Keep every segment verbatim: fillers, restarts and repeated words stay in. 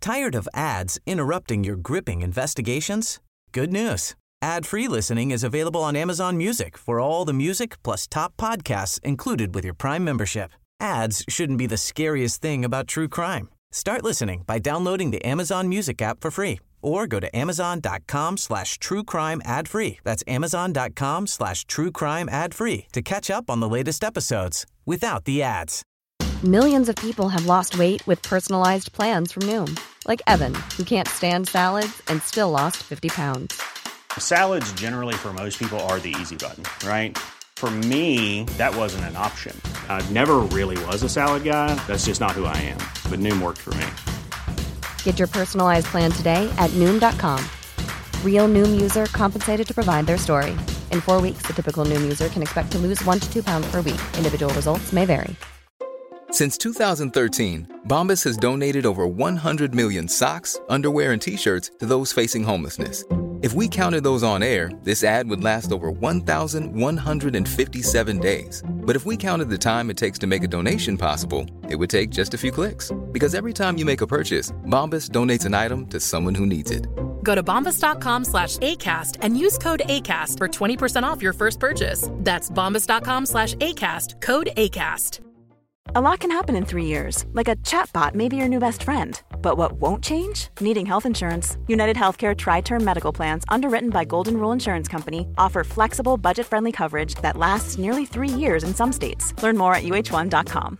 Tired of ads interrupting your gripping investigations? Good news. Ad-free listening is available on Amazon Music for all the music plus top podcasts included with your Prime membership. Ads shouldn't be the scariest thing about true crime. Start listening by downloading the Amazon Music app for free or go to amazon.com slash true crime ad free. That's amazon.com slash true crime ad free to catch up on the latest episodes without the ads. Millions of people have lost weight with personalized plans from Noom. Like Evan, who can't stand salads and still lost fifty pounds. Salads generally for most people are the easy button, right? For me, that wasn't an option. I never really was a salad guy. That's just not who I am. But Noom worked for me. Get your personalized plan today at Noom dot com. Real Noom user compensated to provide their story. In four weeks, the typical Noom user can expect to lose one to two pounds per week. Individual results may vary. Since two thousand thirteen, Bombas has donated over one hundred million socks, underwear, and T-shirts to those facing homelessness. If we counted those on air, this ad would last over one thousand one hundred fifty-seven days. But if we counted the time it takes to make a donation possible, it would take just a few clicks. Because every time you make a purchase, Bombas donates an item to someone who needs it. Go to bombas.com slash ACAST and use code ACAST for twenty percent off your first purchase. That's bombas.com slash ACAST, code ACAST. A lot can happen in three years, like a chatbot may be your new best friend. But what won't change? Needing health insurance. United Healthcare Tri-Term Medical Plans, underwritten by Golden Rule Insurance Company, offer flexible, budget-friendly coverage that lasts nearly three years in some states. Learn more at U H one dot com.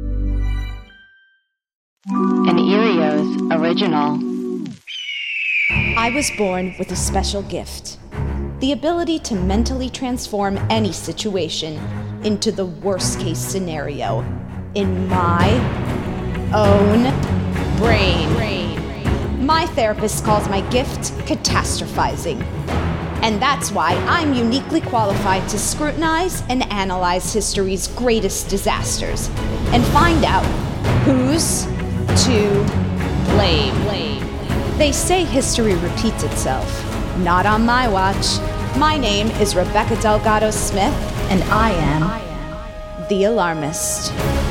An Erios original. I was born with a special gift. The ability to mentally transform any situation into the worst-case scenario in my own brain. My therapist calls my gift catastrophizing. And that's why I'm uniquely qualified to scrutinize and analyze history's greatest disasters and find out who's to blame. They say history repeats itself. Not on my watch. My name is Rebecca Delgado Smith, and I am the Alarmist.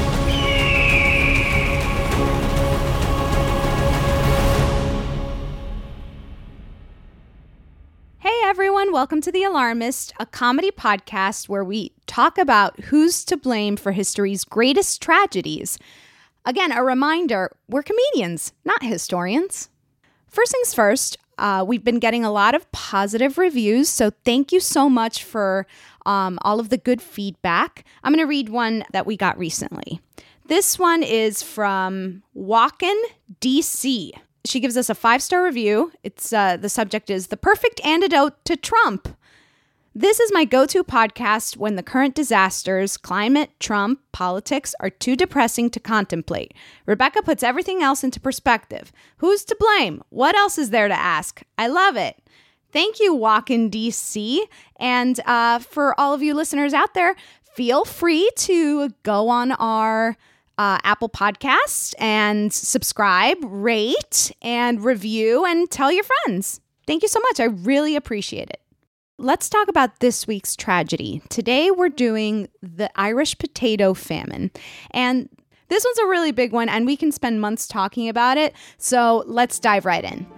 Hey everyone, welcome to The Alarmist, a comedy podcast where we talk about who's to blame for history's greatest tragedies. Again, a reminder, we're comedians, not historians. First things first, uh, we've been getting a lot of positive reviews, so thank you so much for um, all of the good feedback. I'm going to read one that we got recently. This one is from Walken D C. She gives us a five-star review. It's uh, the subject is The Perfect Antidote to Trump. This is my go-to podcast when the current disasters, climate, Trump, politics are too depressing to contemplate. Rebecca puts everything else into perspective. Who's to blame? What else is there to ask? I love it. Thank you, Walken D C. And uh, for all of you listeners out there, feel free to go on our uh, Apple Podcasts and subscribe, rate, and review, and tell your friends. Thank you so much. I really appreciate it. Let's talk about this week's tragedy. Today we're doing the Irish potato famine. And this one's a really big one, and we can spend months talking about it. So let's dive right in.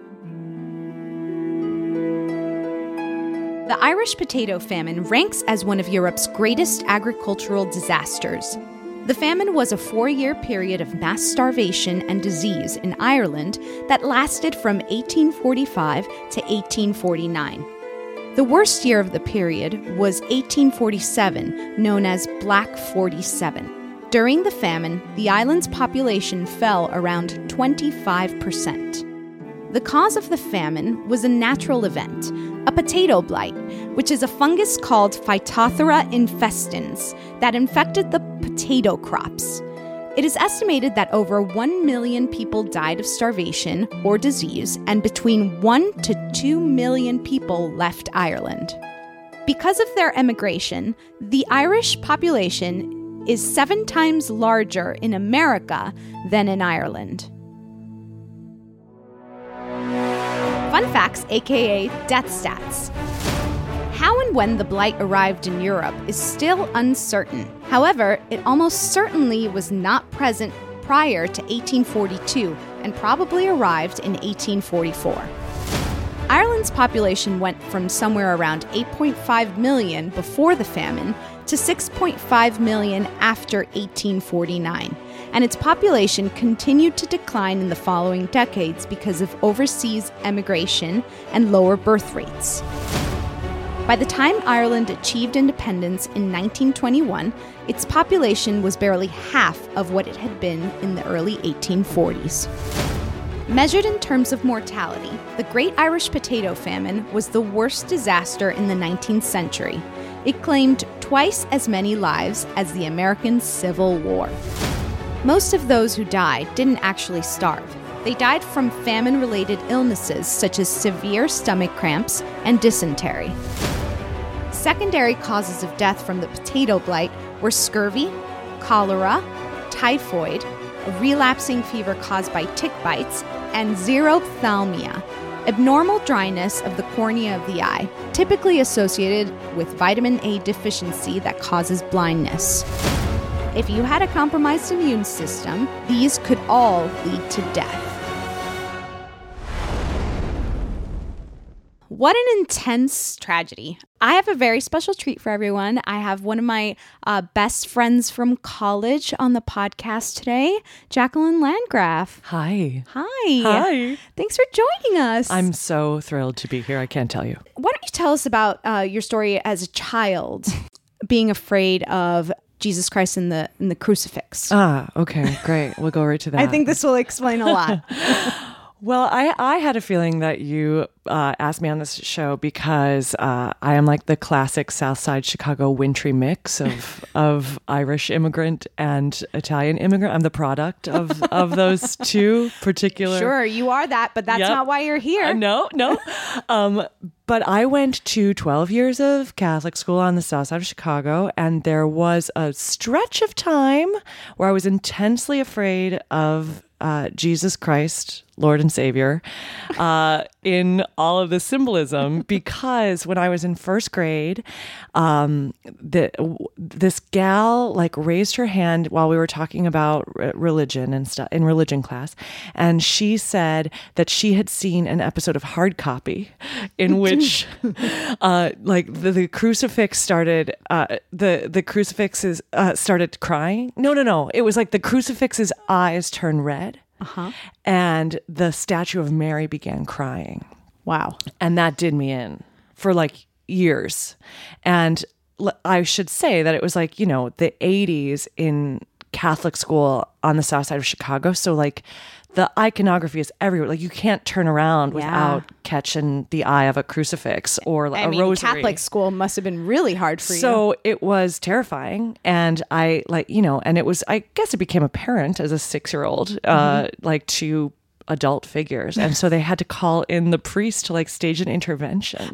The Irish potato famine ranks as one of Europe's greatest agricultural disasters. The famine was a four-year period of mass starvation and disease in Ireland that lasted from eighteen forty-five to eighteen forty-nine. The worst year of the period was eighteen forty-seven, known as Black forty-seven. During the famine, the island's population fell around twenty-five percent. The cause of the famine was a natural event, a potato blight, which is a fungus called Phytophthora infestans that infected the potato crops. It is estimated that over one million people died of starvation or disease, and between one to two million people left Ireland. Because of their emigration, the Irish population is seven times larger in America than in Ireland. Fun facts, aka death stats. How and when the blight arrived in Europe is still uncertain. However, it almost certainly was not present prior to eighteen forty-two, and probably arrived in eighteen forty-four. Ireland's population went from somewhere around eight point five million before the famine to six point five million after eighteen forty-nine, and its population continued to decline in the following decades because of overseas emigration and lower birth rates. By the time Ireland achieved independence in nineteen twenty-one, its population was barely half of what it had been in the early eighteen forties. Measured in terms of mortality, the Great Irish Potato Famine was the worst disaster in the nineteenth century. It claimed twice as many lives as the American Civil War. Most of those who died didn't actually starve. They died from famine-related illnesses such as severe stomach cramps and dysentery. Secondary causes of death from the potato blight were scurvy, cholera, typhoid, a relapsing fever caused by tick bites, and xerophthalmia, abnormal dryness of the cornea of the eye, typically associated with vitamin A deficiency that causes blindness. If you had a compromised immune system, these could all lead to death. What an intense tragedy. I have a very special treat for everyone. I have one of my uh, best friends from college on the podcast today, Jacqueline Landgraf. Hi. Hi. Hi. Thanks for joining us. I'm so thrilled to be here. I can't tell you. Why don't you tell us about uh, your story as a child, being afraid of Jesus Christ and the, and the crucifix? Ah, okay, great. We'll go right to that. I think this will explain a lot. Well, I, I had a feeling that you uh, asked me on this show because uh, I am like the classic Southside Chicago wintry mix of of Irish immigrant and Italian immigrant. I'm the product of, of those two particular... Sure, you are that, but that's Yep. not why you're here. Uh, no, no. um, but I went to twelve years of Catholic school on the south side of Chicago, and there was a stretch of time where I was intensely afraid of uh, Jesus Christ, Lord and Savior, uh, in all of the symbolism, because when I was in first grade, um, the, this gal like raised her hand while we were talking about r- religion and stuff in religion class, and she said that she had seen an episode of Hard Copy in which, uh, like the, the crucifix started, uh, the the crucifixes uh, started crying. No, no, no. It was like the crucifix's eyes turned red. Uh-huh. And the statue of Mary began crying. Wow. And that did me in for like years. And l- I should say that it was like, you know, the eighties in Catholic school on the south side of Chicago. So like the iconography is everywhere. Like you can't turn around Yeah. without catching the eye of a crucifix or like I a mean, rosary. Catholic school must have been really hard for you. So it was terrifying. And I like, you know, and it was, I guess it became apparent as a six-year-old, uh, Mm-hmm. like to adult figures. And so they had to call in the priest to like stage an intervention.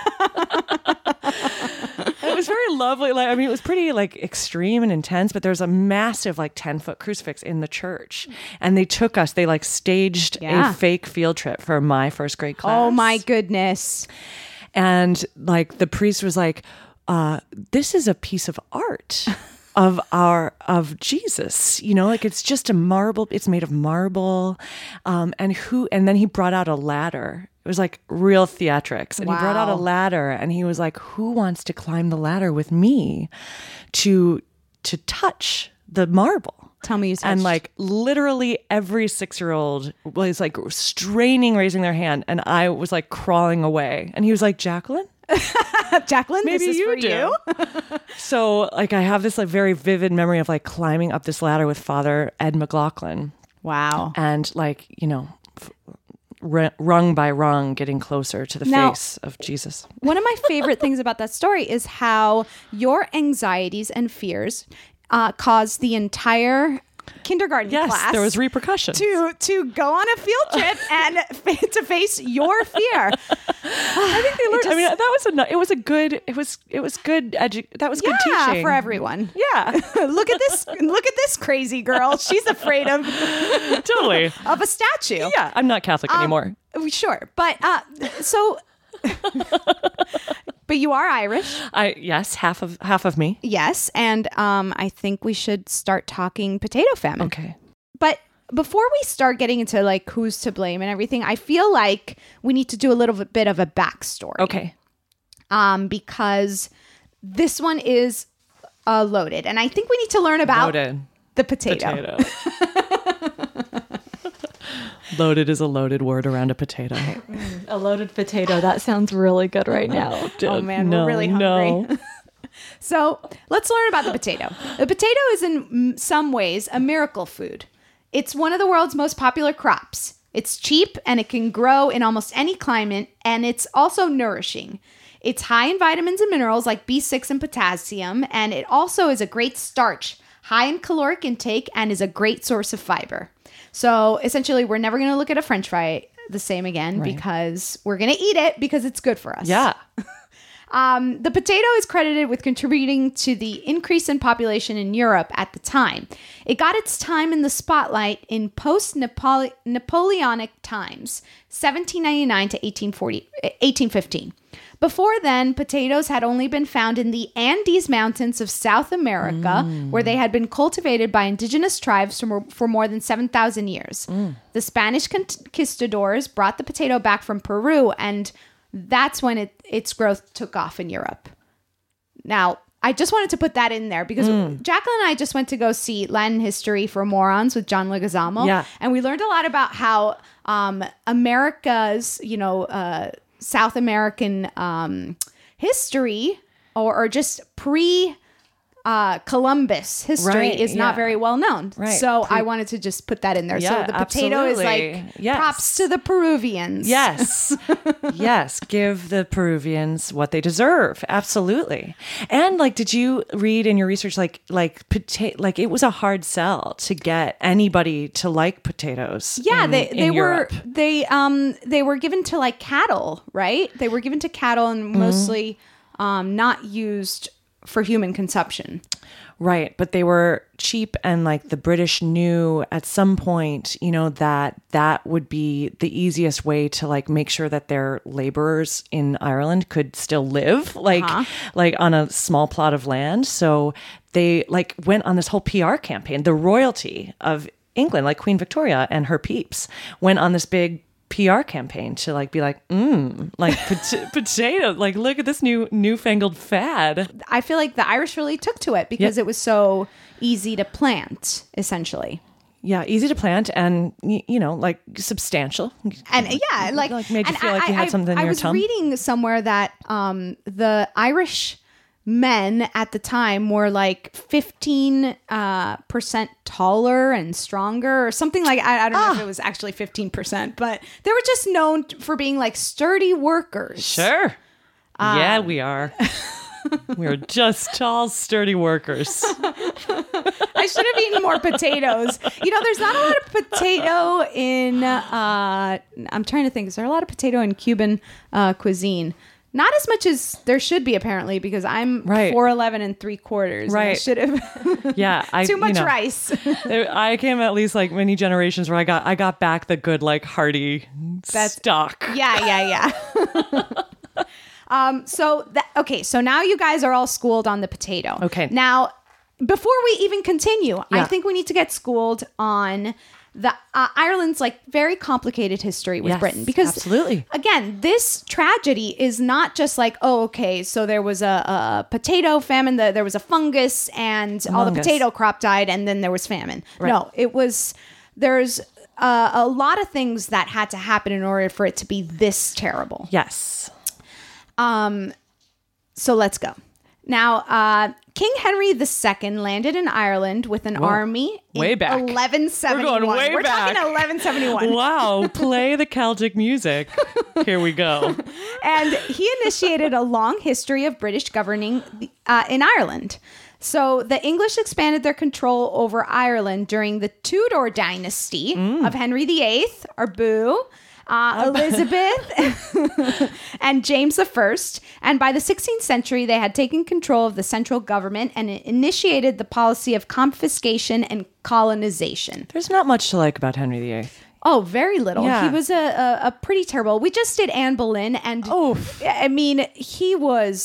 It was very lovely. Like, I mean, it was pretty like extreme and intense, but there's a massive like ten foot crucifix in the church. And they took us, they like staged Yeah. a fake field trip for my first grade class. Oh my goodness. And like the priest was like, uh, this is a piece of art of our, of Jesus, you know, like it's just a marble, it's made of marble. Um, and who, and then he brought out a ladder. It was like real theatrics. And he brought out a Wow. ladder and he was like, who wants to climb the ladder with me to, to touch the marble? Tell me you touched. And like literally every six-year-old was like straining, raising their hand. And I was like crawling away. And he was like, Jacqueline? Jacqueline, Maybe this is you for do. you. So like I have this like very vivid memory of like climbing up this ladder with Father Ed McLaughlin. Wow. And like, you know, f- r- rung by rung getting closer to the Now- face of Jesus. One of my favorite things about that story is how your anxieties and fears uh, caused the entire kindergarten Yes, class there was repercussion. to to go on a field trip and f- to face your fear. I think they learned. I mean, that was a nu- it was a good it was it was good edu- that was good Yeah, teaching for everyone. Yeah, Look at this! Look at this crazy girl. She's afraid of totally. of a statue. Yeah, I'm not Catholic Um, anymore. Sure, but uh, so, but you are Irish. I yes, half of half of me. Yes, and um, I think we should start talking potato famine. Okay. But before we start getting into like who's to blame and everything, I feel like we need to do a little bit of a backstory. Okay. Um, because this one is uh, loaded, and I think we need to learn about Loaded. the potato. Potato. Loaded is a loaded word around a potato. A loaded potato. That sounds really good right now. Oh man, no, we're really hungry. No. So let's learn about the potato. The potato is in some ways a miracle food. It's one of the world's most popular crops. It's cheap and it can grow in almost any climate, and it's also nourishing. It's high in vitamins and minerals like B six and potassium, and it also is a great starch, high in caloric intake, and is a great source of fiber. So essentially, we're never going to look at a French fry the same again right. because we're going to eat it because it's good for us. Yeah. Um, the potato is credited with contributing to the increase in population in Europe at the time. It got its time in the spotlight in post-Napoleonic times, seventeen ninety-nine to eighteen forty, eighteen fifteen. Before then, potatoes had only been found in the Andes Mountains of South America, mm. where they had been cultivated by indigenous tribes for more, for more than seven thousand years. Mm. The Spanish conquistadors brought the potato back from Peru, and that's when it, its growth took off in Europe. Now, I just wanted to put that in there because mm. Jacqueline and I just went to go see Latin History for Morons with John Leguizamo. Yeah. And we learned a lot about how um, America's, you know, uh, South American um, history or, or just pre uh, Columbus history right, is yeah. not very well known. Right. So Pre- I wanted to just put that in there. Yeah, so the potato absolutely. is like yes. props to the Peruvians. Yes. Yes. Give the Peruvians what they deserve. Absolutely. And like, did you read in your research, like, like potato, like it was a hard sell to get anybody to like potatoes. Yeah. in, they, in they were, Europe. they, um, they were given to like cattle, right? They were given to cattle and mostly, mm-hmm. um, not used for human consumption. Right. But they were cheap, and like the British knew at some point, you know, that that would be the easiest way to like make sure that their laborers in Ireland could still live like, uh-huh. like on a small plot of land. So they like went on this whole P R campaign. The royalty of England, like Queen Victoria and her peeps, went on this big P R campaign to like be like, mmm, like pot- potato, like look at this new newfangled fad. I feel like the Irish really took to it because yep. it was so easy to plant, essentially. Yeah, easy to plant and, you know, like substantial. And yeah, like, like made you and feel I, like you had I, something in I your was tongue. reading somewhere that um, the Irish men at the time were like fifteen uh, percent taller and stronger or something like, I, I don't know ah. if it was actually fifteen percent, but they were just known for being like sturdy workers. Sure. Um, yeah, we are. We're just tall, sturdy workers. I should have eaten more potatoes. You know, there's not a lot of potato in, uh, I'm trying to think, is there a lot of potato in Cuban uh, cuisine? Not as much as there should be, apparently, because I'm right. four eleven and three quarters. Right. And I should have. Yeah. I, Too much you know, rice. there, I came at least like many generations where I got I got back the good, like hearty That's, stock. Yeah, yeah, yeah. um. So, that, okay. So now you guys are all schooled on the potato. Okay. Now, before we even continue, yeah. I think we need to get schooled on the uh, Ireland's like very complicated history with yes, Britain, because absolutely, again, this tragedy is not just like, oh, okay, so there was a, a potato famine, the, there was a fungus, and Among all the us. potato crop died, and then there was famine. Right. No, it was there's uh, a lot of things that had to happen in order for it to be this terrible. Yes. Um. So let's go. Now, uh, King Henry the Second landed in Ireland with an Whoa. army in way back. eleven seventy-one. We're going way We're back. talking eleven seventy-one. Wow, play the Celtic music. Here we go. And he initiated a long history of British governing uh, in Ireland. So the English expanded their control over Ireland during the Tudor dynasty mm. of Henry the Eighth, or Boo, Uh, Elizabeth and James the First. And by the sixteenth century, they had taken control of the central government and initiated the policy of confiscation and colonization. There's not much to like about Henry the Eighth. Oh, very little. Yeah. He was a, a, a pretty terrible. We just did Anne Boleyn, and Oof. I mean, he was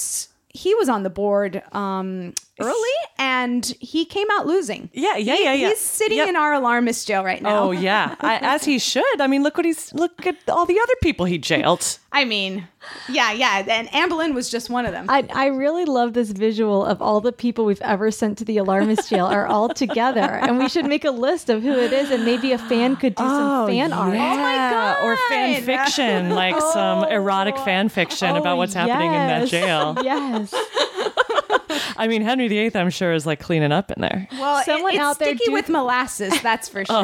he was on the board um, early, and he came out losing. Yeah, yeah, he, yeah, yeah. He's sitting yep. in our alarmist jail right now. Oh yeah, I, as he should. I mean, look what he's look at all the other people he jailed. I mean, yeah, yeah, and Anne Boleyn was just one of them. I, I really love this visual of all the people we've ever sent to the alarmist jail are all together, and we should make a list of who it is, and maybe a fan could do some Oh, fan art. yeah. Oh my God. Or fan fiction, like some erotic fan fiction about what's happening in that yes. jail. Yes. I mean, Henry the Eighth, I'm sure, is like cleaning up in there. Well, Someone it, it's out there sticky do- with molasses, that's for sure.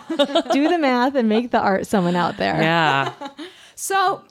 Do the math and make the art, someone out there. Yeah. So,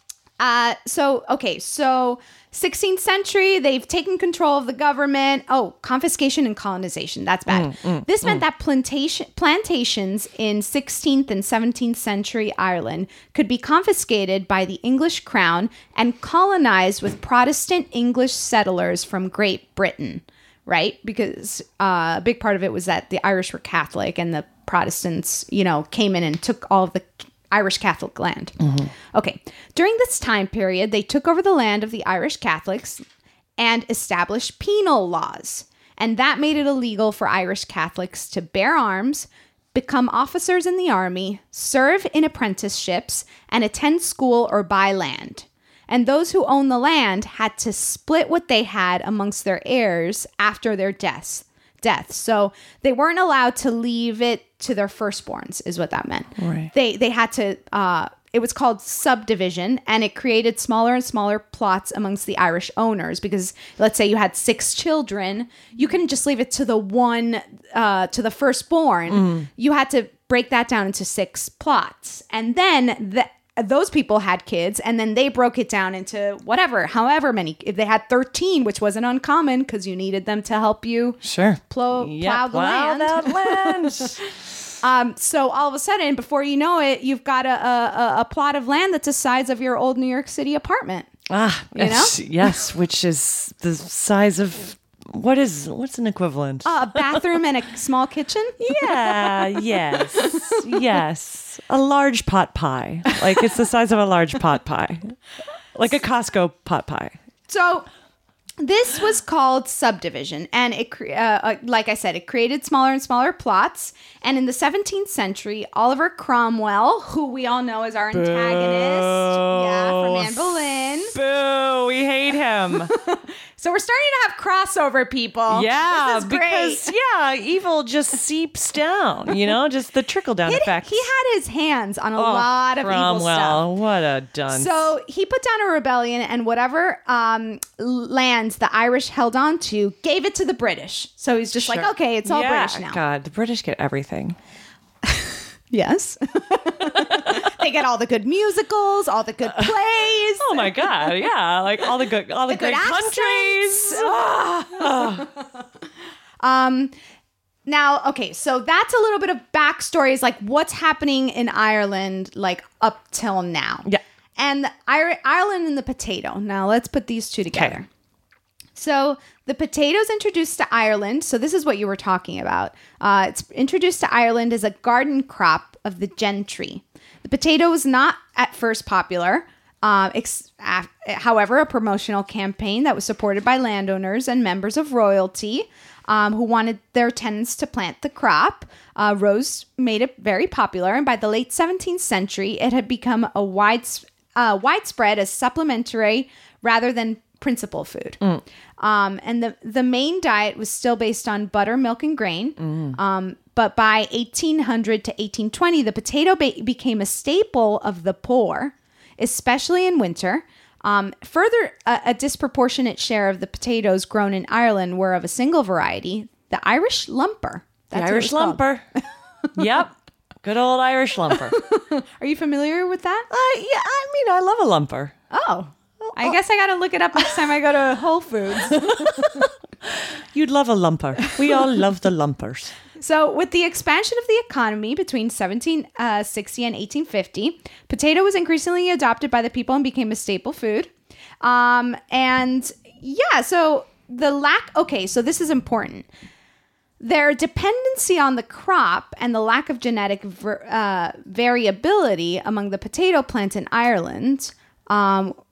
uh, so okay, so sixteenth century, they've taken control of the government. Oh, confiscation and colonization. That's bad. Mm, mm, this meant mm. that plantation plantations in sixteenth and seventeenth century Ireland could be confiscated by the English crown and colonized with Protestant English settlers from Great Britain, right? Because uh, a big part of it was that the Irish were Catholic and the Protestants, you know, came in and took all of the Irish Catholic land. Mm-hmm. Okay. During this time period, they took over the land of the Irish Catholics and established penal laws. And that made it illegal for Irish Catholics to bear arms, become officers in the army, serve in apprenticeships, and attend school or buy land. And those who owned the land had to split what they had amongst their heirs after their deaths. Death. So they weren't allowed to leave it to their firstborns, is what that meant. Right. They they had to. Uh, it was called subdivision, and it created smaller and smaller plots amongst the Irish owners. Because let's say you had six children, you couldn't just leave it to the one uh, to the firstborn. Mm. You had to break that down into six plots, and then the. Those people had kids, and then they broke it down into whatever, however many. If they had thirteen, which wasn't uncommon because you needed them to help you Sure. plow, Yep, plow the plow land. that land. um, so all of a sudden, before you know it, you've got a, a, a plot of land that's the size of your old New York City apartment. Ah, You know? yes, yes, which is the size of what is what's an equivalent? Uh, a bathroom and a small kitchen. Yeah, yes, yes. A large pot pie. Like it's the size of a large pot pie. Like a Costco pot pie. So this was called subdivision, and it, cre- uh, uh, like I said, it created smaller and smaller plots. And in the seventeenth century, Oliver Cromwell, who we all know as our antagonist, yeah, from Anne Boleyn. Boo! We hate him. So we're starting to have crossover, people. Yeah, this is great. because yeah, evil just seeps down. You know, just the trickle down He, effect. he had his hands on a oh, lot of Cromwell, evil stuff. What a dunce. So he put down a rebellion, and whatever um, lands the Irish held on to, gave it to the British. So he's just Sure. like, okay, it's all yeah, British now. God, the British get everything. Yes. They get all the good musicals, all the good plays. Oh my God, yeah, like all the good, all the, The great good countries. Ah. Um, now, okay, so that's a little bit of backstory, is like what's happening in Ireland, like up till now. Yeah. And the Ir- Ireland and the potato. Now, let's put these two together. Okay. So the potato's introduced to Ireland. So this is what you were talking about. Uh, it's introduced to Ireland as a garden crop of the gentry. The potato was not at first popular. Uh, ex- af- however, a promotional campaign that was supported by landowners and members of royalty um, who wanted their tenants to plant the crop. Uh, Rose made it very popular. And by the late seventeenth century, it had become a wide, uh, widespread as supplementary rather than principal food. Mm. Um, and the, the main diet was still based on butter, milk, and grain. Mm. Um, but by eighteen hundred to eighteen twenty, the potato ba- became a staple of the poor, especially in winter. Um, further, a, a disproportionate share of the potatoes grown in Ireland were of a single variety, the Irish lumper. The Irish lumper. Yep. Good old Irish lumper. Are you familiar with that? Uh, yeah, I mean, I love a lumper. Oh. I guess I got to look it up next time I go to Whole Foods. You'd love a lumper. We all love the lumpers. So with the expansion of the economy between seventeen sixty and eighteen fifty, potato was increasingly adopted by the people and became a staple food. Um, and yeah, so the lack, okay, so this is important. Their dependency on the crop and the lack of genetic ver, uh, variability among the potato plant in Ireland um,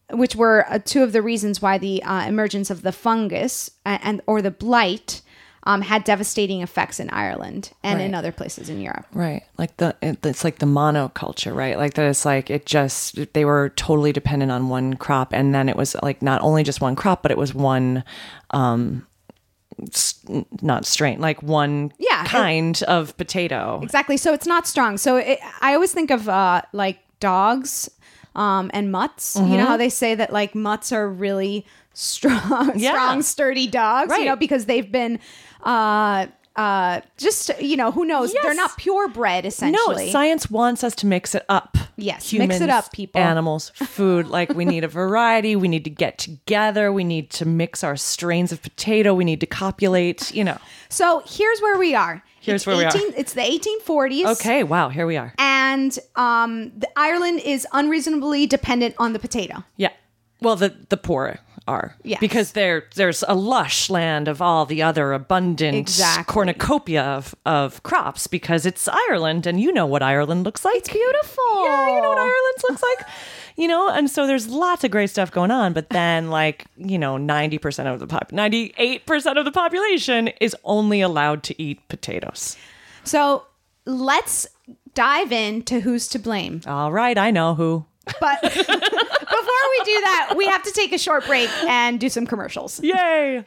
which were uh, two of the reasons why the uh, emergence of the fungus and, and or the blight um, had devastating effects in Ireland and Right. in other places in Europe. Right. Like the, it, it's like the monoculture, right? Like that it's like, it just, they were totally dependent on one crop. And then it was like not only just one crop, but it was one, um, s- not strain, like one Yeah, kind of potato. Exactly. So it's not strong. So it, I always think of uh, like dogs um, and mutts. You know how they say that like mutts are really strong, Yeah. strong, sturdy dogs, you Right. know, because they've been uh, uh, just, you know, who knows? Yes. They're not purebred, No, essentially. science wants us to mix it up. Yes, mix it up, people. Animals, food. Like we need a variety. We need to get together. We need to mix our strains of potato. We need to copulate, you know. So here's where we are. Here's It's where we are. eighteen It's the eighteen forties. Okay, wow, here we are. And um, the Ireland is unreasonably dependent on the potato. Yeah. Well, the, the poor are. Yes. Because there there's a lush land of all the other abundant Exactly. cornucopia of, of crops because it's Ireland and you know what Ireland looks like. It's beautiful. Yeah, you know what Ireland looks like. You know, and so there's lots of great stuff going on, but then like, you know, ninety percent of the pop ninety-eight percent of the population is only allowed to eat potatoes. So let's dive into who's to blame. All right, I know who. But before we do that, we have to take a short break and do some commercials. Yay!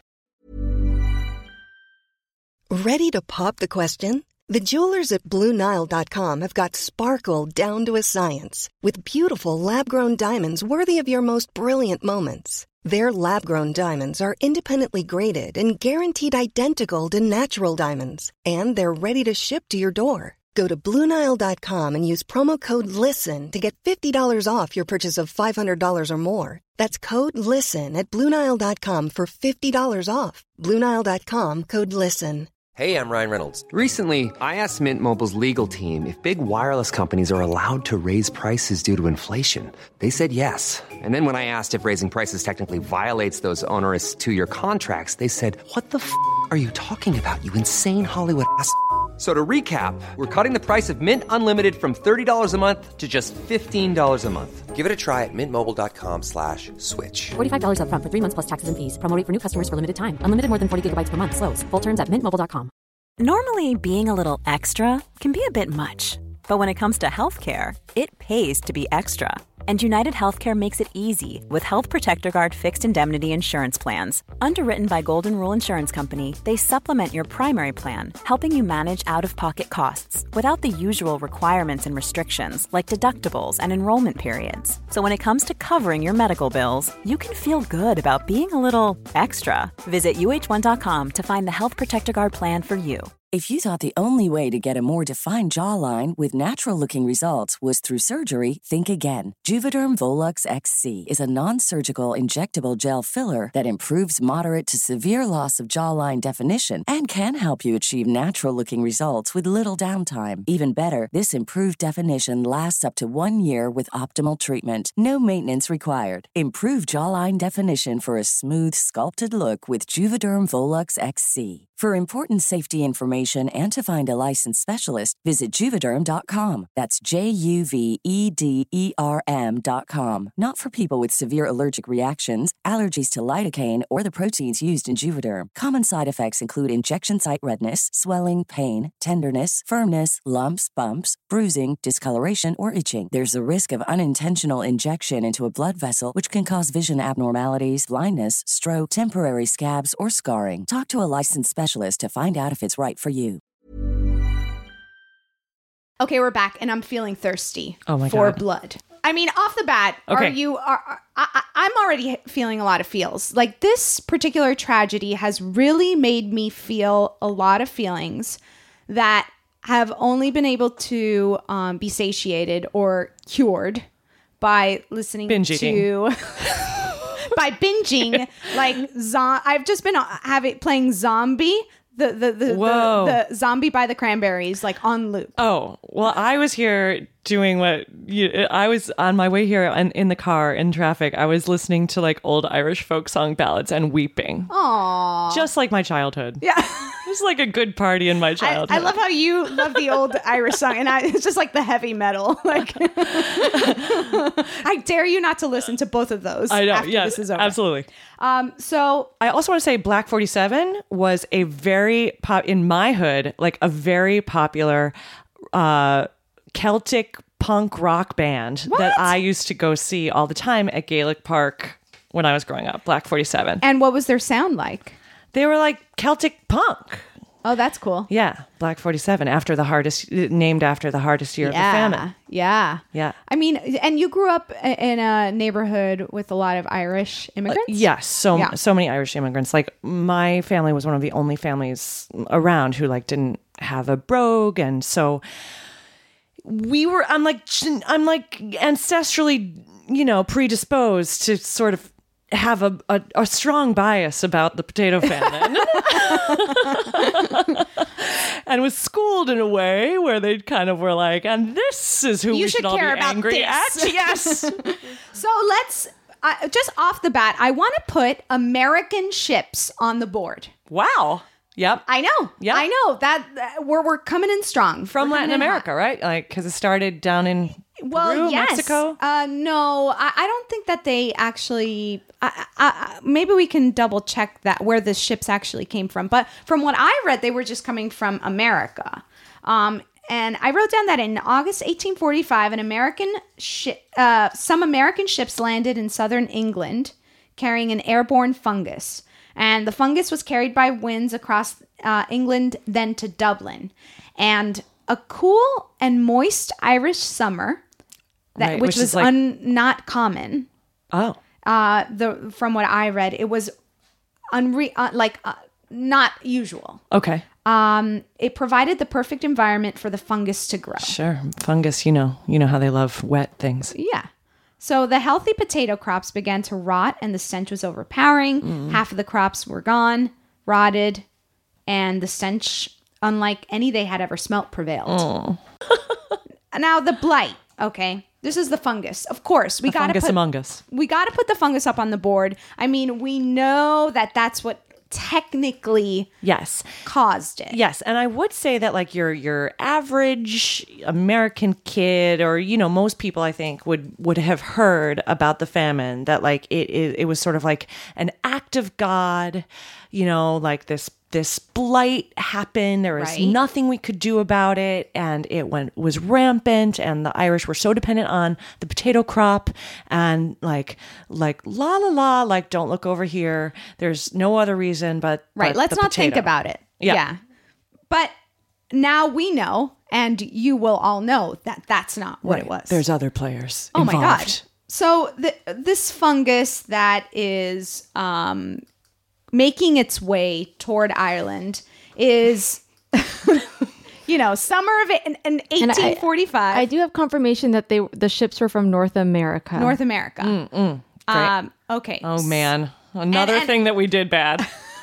Ready to pop the question? The jewelers at Blue Nile dot com have got sparkle down to a science with beautiful lab-grown diamonds worthy of your most brilliant moments. Their lab-grown diamonds are independently graded and guaranteed identical to natural diamonds, and they're ready to ship to your door. Go to Blue Nile dot com and use promo code LISTEN to get fifty dollars off your purchase of five hundred dollars or more. That's code LISTEN at Blue Nile dot com for fifty dollars off. Blue Nile dot com, code LISTEN. Hey, I'm Ryan Reynolds. Recently, I asked Mint Mobile's legal team if big wireless companies are allowed to raise prices due to inflation. They said yes. And then when I asked if raising prices technically violates those onerous two-year contracts, they said, "What the f*** are you talking about, you insane Hollywood ass?" So to recap, we're cutting the price of Mint Unlimited from thirty dollars a month to just fifteen dollars a month. Give it a try at mintmobile.com slash switch. forty-five dollars up front for three months plus taxes and fees. Promo rate for new customers for limited time. Unlimited more than forty gigabytes per month. Slows full terms at mint mobile dot com. Normally, being a little extra can be a bit much. But when it comes to healthcare, it pays to be extra. And United Healthcare makes it easy with Health Protector Guard fixed indemnity insurance plans. Underwritten by Golden Rule Insurance Company, they supplement your primary plan, helping you manage out-of-pocket costs without the usual requirements and restrictions like deductibles and enrollment periods. So when it comes to covering your medical bills, you can feel good about being a little extra. Visit U H one dot com to find the Health Protector Guard plan for you. If you thought the only way to get a more defined jawline with natural-looking results was through surgery, think again. Juvederm Volux X C is a non-surgical injectable gel filler that improves moderate to severe loss of jawline definition and can help you achieve natural-looking results with little downtime. Even better, this improved definition lasts up to one year with optimal treatment. No maintenance required. Improve jawline definition for a smooth, sculpted look with Juvederm Volux X C. For important safety information and to find a licensed specialist, visit Juvederm dot com. That's J U V E D E R M dot com. Not for people with severe allergic reactions, allergies to lidocaine, or the proteins used in Juvederm. Common side effects include injection site redness, swelling, pain, tenderness, firmness, lumps, bumps, bruising, discoloration, or itching. There's a risk of unintentional injection into a blood vessel, which can cause vision abnormalities, blindness, stroke, temporary scabs, or scarring. Talk to a licensed specialist to find out if it's right for you. Okay, we're back, and I'm feeling thirsty Oh my for God. blood. I mean, off the bat, Okay. are you? Are, are I, I'm already feeling a lot of feels. Like this particular tragedy has really made me feel a lot of feelings that have only been able to um, be satiated or cured by listening Binge to. eating. By binging, like zo- I've just been having playing Zombie, the the the, Whoa. the the Zombie by the Cranberries, like on loop. Oh, well, I was here doing what you, I was on my way here and in the car in traffic. I was listening to like old Irish folk song ballads and weeping. Aww. Just like my childhood. Yeah. It was like a good party in my I, childhood. I love how you love the old Irish song, and I, it's just like the heavy metal. Like, I dare you not to listen to both of those. I know. After Yes, this is over. absolutely. Um, so I also want to say Black forty-seven was a very pop in my hood, like a very popular uh, Celtic punk rock band What? that I used to go see all the time at Gaelic Park when I was growing up. Black forty-seven. And what was their sound like? They were like Celtic punk. Oh, that's cool. Yeah, Black forty-seven, after the hardest, named after the hardest year yeah, of the famine. Yeah. Yeah. I mean, and you grew up in a neighborhood with a lot of Irish immigrants? Uh, yes, so Yeah. so many Irish immigrants. Like my family was one of the only families around who like didn't have a brogue, and so we were. I'm like I'm like ancestrally, you know, predisposed to sort of have a, a, a strong bias about the potato famine. And was schooled in a way where they kind of were like, and this is who You we should should all care be about angry this. at. Yes. So let's, uh, just off the bat, I want to put American ships on the board. Wow. Yep. I know. Yeah. I know. That, that we're, we're coming in strong. From We're Latin coming in America, right? Like, because it started down in Well, Peru, yes. Mexico. Uh, no, I, I don't think that they actually. I, I, maybe we can double check that where the ships actually came from. But from what I read, they were just coming from America. Um, and I wrote down that in August eighteen forty-five, an American shi- uh, some American ships landed in southern England carrying an airborne fungus. And the fungus was carried by winds across uh, England, then to Dublin. And a cool and moist Irish summer, that Right, which, which was is like- un, not common. Oh. Uh, the from what I read, it was unre- uh, like uh, not usual. Okay. Um, it provided the perfect environment for the fungus to grow. Sure. Fungus, you know, you know how they love wet things. Yeah. So the healthy potato crops began to rot and the stench was overpowering. Mm. Half of the crops were gone, rotted, and the stench, unlike any they had ever smelt, prevailed. Oh. Now the blight, okay? This is the fungus. Of course, we The got to fungus put among us. We got to put the fungus up on the board. I mean, we know that that's what technically Yes. caused it. Yes, and I would say that like your your average American kid, or you know, most people I think would would have heard about the famine, that like it it, it was sort of like an act of God, you know, like this this blight happened. There was Right. nothing we could do about it, and it went was rampant, and the Irish were so dependent on the potato crop, and like like la la la, like don't look over here. There's no other reason but Right. but Let's the not think potato. about it. Yeah. Yeah. But now we know, and you will all know that that's not what Right. it was. There's other players Oh involved. my God. So the, this fungus that is um, making its way toward Ireland is, you know, summer of it in, in And I- eighteen forty-five. I do have confirmation that they the ships were from North America. North America. Mm, great. Um, okay. Oh man, another And- and- thing that we did bad.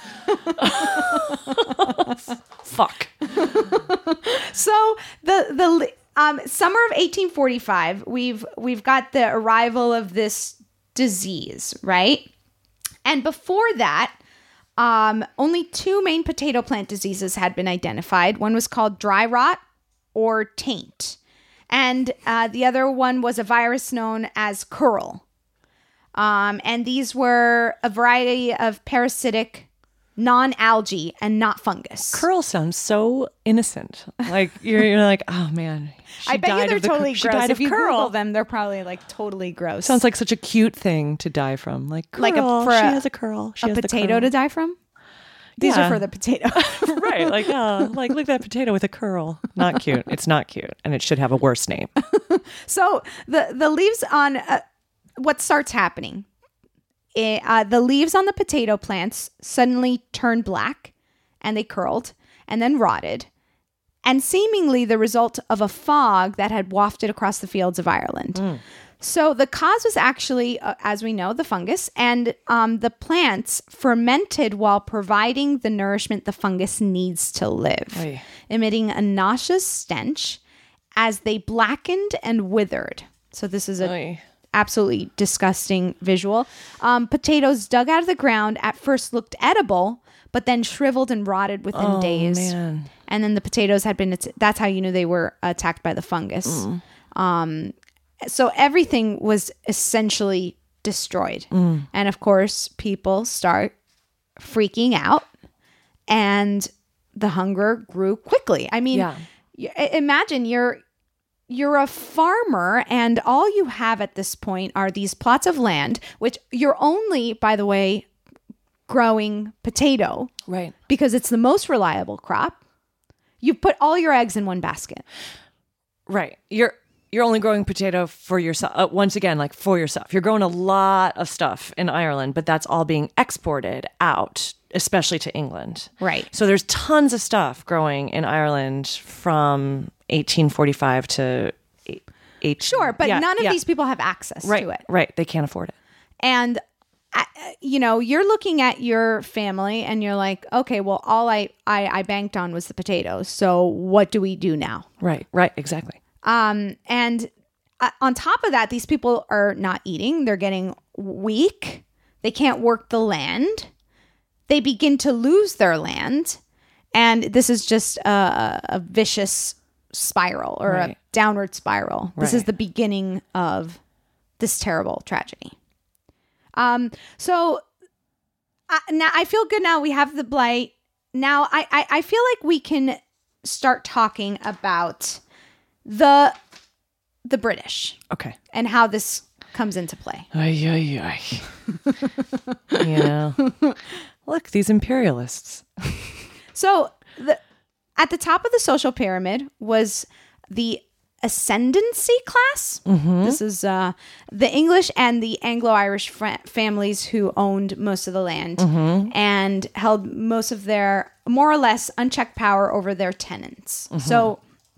Fuck. So the the um, summer of eighteen forty-five, we've we've got the arrival of this disease, right? And before that, um, only two main potato plant diseases had been identified. One was called dry rot or taint, and uh, the other one was a virus known as curl. Um, and these were a variety of parasitic, non-algae, and not fungus. Curl sounds so innocent. Like you're, you're like, oh man. She I bet you died they're of the, totally she gross. died If of you curl. Google them, they're probably like totally gross. Sounds like such a cute thing to die from. Like curl. Like a- for she a- has a curl. She a has the potato curl. to die from. These Yeah. are for the potato. Right. Like, oh, like look at that potato with a curl. Not cute. It's not cute, and it should have a worse name. So the the leaves on uh, what starts happening? It, uh, the leaves on the potato plants suddenly turned black, and they curled and then rotted, and seemingly the result of a fog that had wafted across the fields of Ireland. Mm. So the cause was actually, uh, as we know, the fungus, and um, the plants fermented while providing the nourishment the fungus needs to live, Oy. emitting a nauseous stench as they blackened and withered. So this is a Oy. absolutely disgusting visual. Um, potatoes dug out of the ground at first looked edible, but then shriveled and rotted within Oh, days. man. And then the potatoes had been, that's how you knew they were attacked by the fungus. Mm. Um, so everything was essentially destroyed. Mm. And of course, people start freaking out, and the hunger grew quickly. I mean, Yeah. y- imagine you're you're a farmer, and all you have at this point are these plots of land, which you're only, by the way, growing potato, Right. because it's the most reliable crop. You put all your eggs in one basket. Right. You're you're only growing potato for yourself. Uh, once again, like for yourself. You're growing a lot of stuff in Ireland, but that's all being exported out, especially to England. Right. So there's tons of stuff growing in Ireland from eighteen forty-five to eight. eight Sure, but yeah, none of yeah. these people have access right, to it. Right. They can't afford it. And, uh, you know, you're looking at your family and you're like, okay, well, all I, I, I banked on was the potatoes. So what do we do now? Right. Right. Exactly. Um, and uh, on top of that, these people are not eating. They're getting weak. They can't work the land. They begin to lose their land. And this is just a, a vicious spiral or Right. a downward spiral. This Right. is the beginning of this terrible tragedy. Um, so I, now I feel good now we have the blight. Now I, I, I feel like we can start talking about the the British. Okay. And how this comes into play. Ay, ay, ay. You know, look, these imperialists. So the at the top of the social pyramid was the ascendancy class. Mhm. This is uh, the English and the Anglo-Irish fr- families who owned most of the land Mhm. and held most of their more or less unchecked power over their tenants. Mhm. So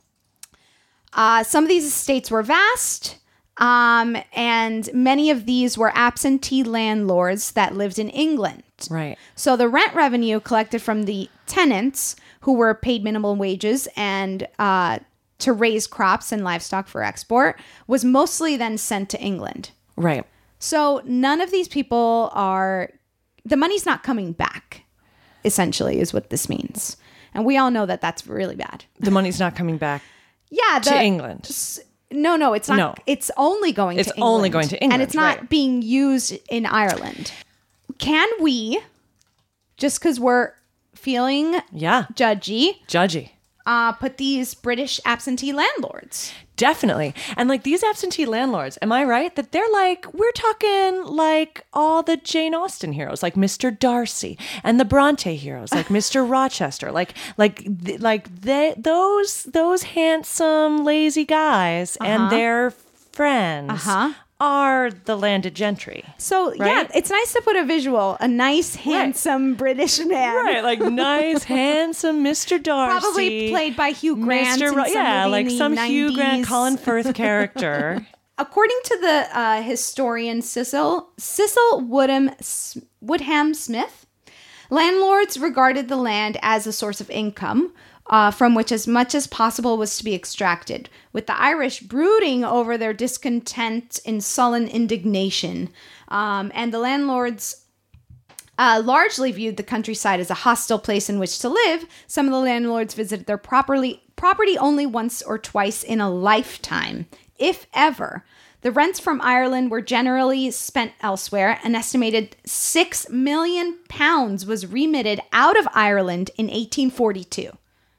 uh, some of these estates were vast. Um, and many of these were absentee landlords that lived in England. Right. So the rent revenue collected from the tenants who were paid minimum wages and uh, to raise crops and livestock for export was mostly then sent to England. Right. So none of these people are, the money's not coming back, essentially, is what this means. And we all know that that's really bad. The money's not coming back Yeah, to the, England. No, no, it's not. No. It's only going It's to England. only going to England, And it's not right. being used in Ireland. Can we, just because we're feeling Yeah. judgy, Judgy. uh, put these British absentee landlords? Definitely. And like these absentee landlords, am I right? That they're like, we're talking like all the Jane Austen heroes, like Mister Darcy, and the Bronte heroes, like Mister Rochester, like like th- like they, those those handsome lazy guys Uh-huh. and their friends Uh-huh. are the landed gentry. So, yeah, Right? it's nice to put a visual, a nice, handsome British man. Right, like nice, handsome Mister Darcy. Probably played by Hugh Grant. Mister in Ro- some yeah, movie like in the some Hugh Grant, nineties. Colin Firth character. According to the uh, historian Cecil, Cecil Woodham, S- Woodham Smith, landlords regarded the land as a source of income uh, from which as much as possible was to be extracted, with the Irish brooding over their discontent in sullen indignation. Um, and the landlords uh, largely viewed the countryside as a hostile place in which to live. Some of the landlords visited their properly, property only once or twice in a lifetime, if ever. The rents from Ireland were generally spent elsewhere. An estimated six million pounds was remitted out of Ireland in eighteen forty-two.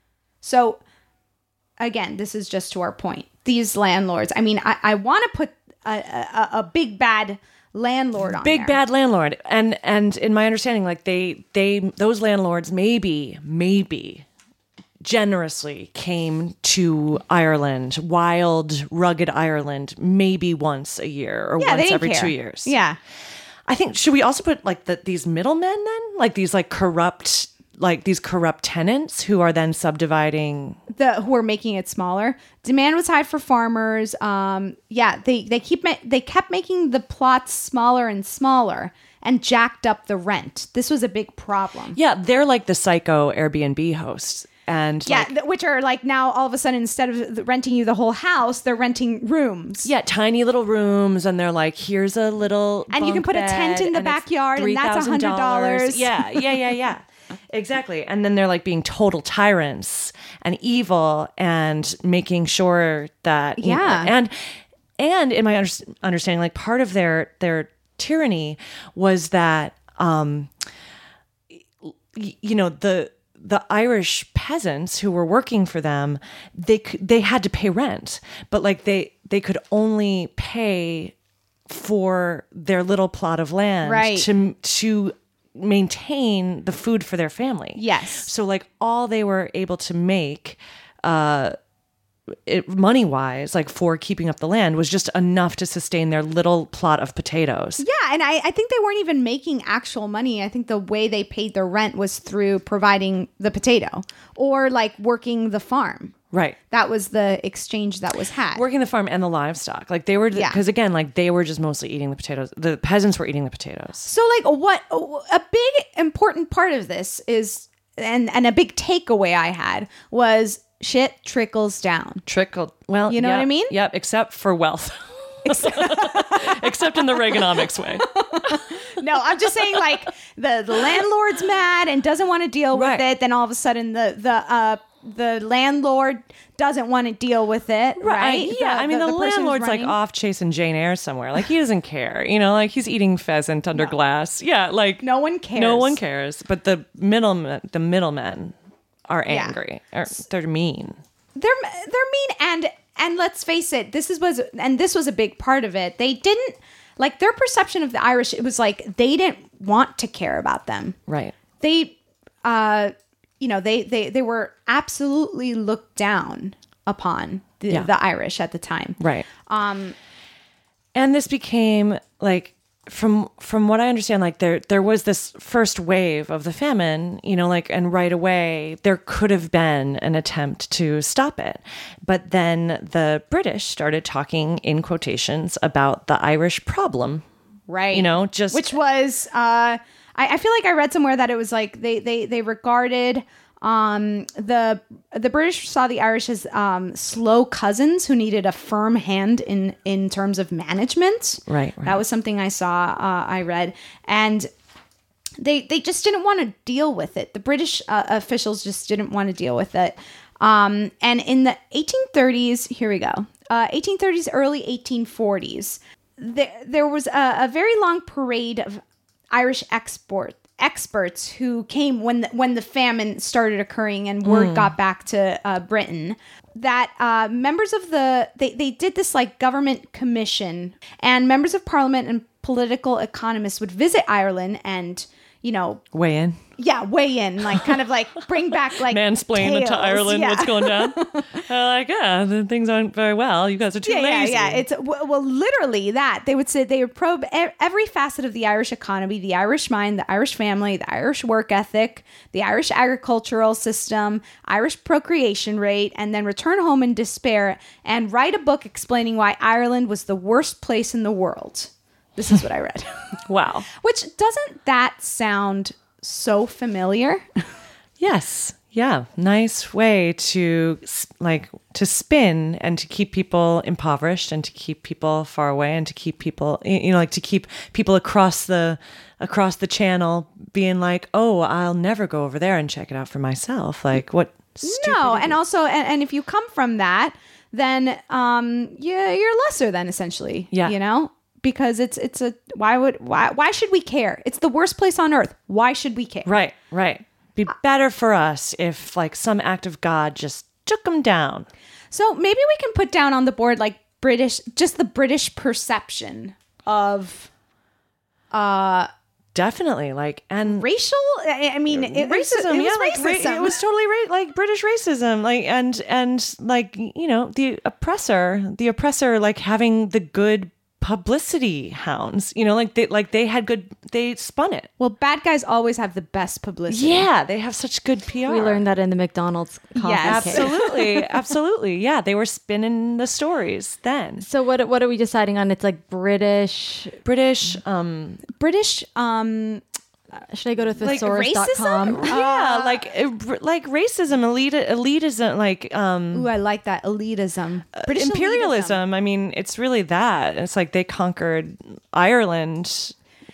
So, again, this is just to our point. These landlords, I mean, I, I want to put a, a, a big bad landlord on Big there. bad landlord. And and in my understanding, like they they those landlords maybe, maybe generously came to Ireland, wild, rugged Ireland, maybe once a year or Yeah, they once didn't every care. two years. Yeah. I think should we also put like the, these middlemen then? Like these like corrupt like these corrupt tenants who are then subdividing The who are making it smaller. Demand was high for farmers. Um, yeah, they they keep ma- they kept making the plots smaller and smaller and jacked up the rent. This was a big problem. Yeah, they're like the psycho Airbnb hosts. And Yeah, like, th- which are like now all of a sudden instead of th- renting you the whole house, they're renting rooms. yeah, tiny little rooms, and they're like, here's a little And you can bunk put a tent bed, in the and it's backyard, and that's one hundred dollars. Yeah, yeah, yeah, yeah. Exactly. And then they're like being total tyrants and evil and making sure that, you Yeah. know, and, and in my under- understanding, like part of their, their tyranny was that, um, y- you know, the, the Irish peasants who were working for them, they c- they had to pay rent, but like they they could only pay for their little plot of land Right. to to maintain the food for their family. Yes. So like all they were able to make uh it, money-wise, like for keeping up the land, was just enough to sustain their little plot of potatoes. Yeah, and I, I think they weren't even making actual money. I think the way they paid their rent was through providing the potato or like working the farm. Right. That was the exchange that was had. Working the farm and the livestock. Like they were, Yeah. because again, like they were just mostly eating the potatoes. The peasants were eating the potatoes. So like what a big important part of this is, and, and a big takeaway I had was shit trickles down. Trickled. Well, You know yeah, what I mean? Yep. Except for wealth. Except in the Reaganomics way. No, I'm just saying like the, the landlord's mad and doesn't want to deal with Right. it. Then all of a sudden the, the, uh, the landlord doesn't want to deal with it, right? Yeah. The- I mean, the, person who's landlord's like running. off chasing Jane Eyre somewhere. Like he doesn't care. You know, like he's eating pheasant under glass. Yeah. Like No one cares. no one cares. But the middlemen, the middlemen are Yeah. angry. Or they're mean. They're they're mean and and let's face it, this is was and this was a big part of it. They didn't like their perception of the Irish. It was like they didn't want to care about them. Right. They, uh, you know, they they they were absolutely looked down upon the, Yeah. the Irish at the time. Right. Um, And this became like from from what I understand, like there there was this first wave of the famine, you know, like and right away there could have been an attempt to stop it. But then the British started talking in quotations about the Irish problem. right. You know, just which was uh, I, I feel like I read somewhere that it was like they they they regarded um the the British saw the Irish as um slow cousins who needed a firm hand in in terms of management. Right, right. That was something I saw, uh, I read, and they they just didn't want to deal with it. The British uh, officials just didn't want to deal with it. Um, and in the eighteen thirties, here we go, uh, eighteen thirties, early eighteen forties, there there was a, a very long parade of Irish export experts who came when the, when the famine started occurring and word Mm. got back to uh, Britain, that uh, members of the they, they did this like government commission, and members of parliament and political economists would visit Ireland and, you know, weigh in. yeah, weigh in, like kind of like bring back like Mansplain tales. to Ireland Yeah. what's going down. They're like, yeah, the things aren't very well. You guys are too yeah, lazy. Yeah, yeah, it's well, well, literally that. They would say they would probe e- every facet of the Irish economy, the Irish mind, the Irish family, the Irish work ethic, the Irish agricultural system, Irish procreation rate, and then return home in despair and write a book explaining why Ireland was the worst place in the world. This is what I read. Wow. Which, doesn't that sound so familiar? Yes. Yeah. Nice way to s- like to spin and to keep people impoverished and to keep people far away and to keep people, y- you know, like to keep people across the across the channel being like, oh, I'll never go over there and check it out for myself. Like what? No, and also, and, and if you come from that, then um, yeah, you're lesser than essentially. Yeah. You know, because it's it's a why would why why should we care? It's the worst place on earth. Why should we care? Right. Right. Be better for us if like some act of God just took them down. So maybe we can put down on the board like British, just the British perception of uh definitely like and racial. I, I mean, it, racism. It was yeah, like, racism. ra- it was totally ra- like British racism. Like and and like you know the oppressor, the oppressor, like having the good publicity hounds. You know, like they like they had good. They spun it. Well, bad guys always have the best publicity. Yeah, they have such good P R. We learned that in the McDonald's coffee Yes. cake. Absolutely, absolutely. Yeah, they were spinning the stories then. So what what are we deciding on? It's like British, British, um, British. Um, should I go to Like thesaurus dot com? yeah, like uh, like racism, elite, elitism, like um, ooh, I like that elitism. British imperialism. I mean, it's really that. It's like they conquered Ireland.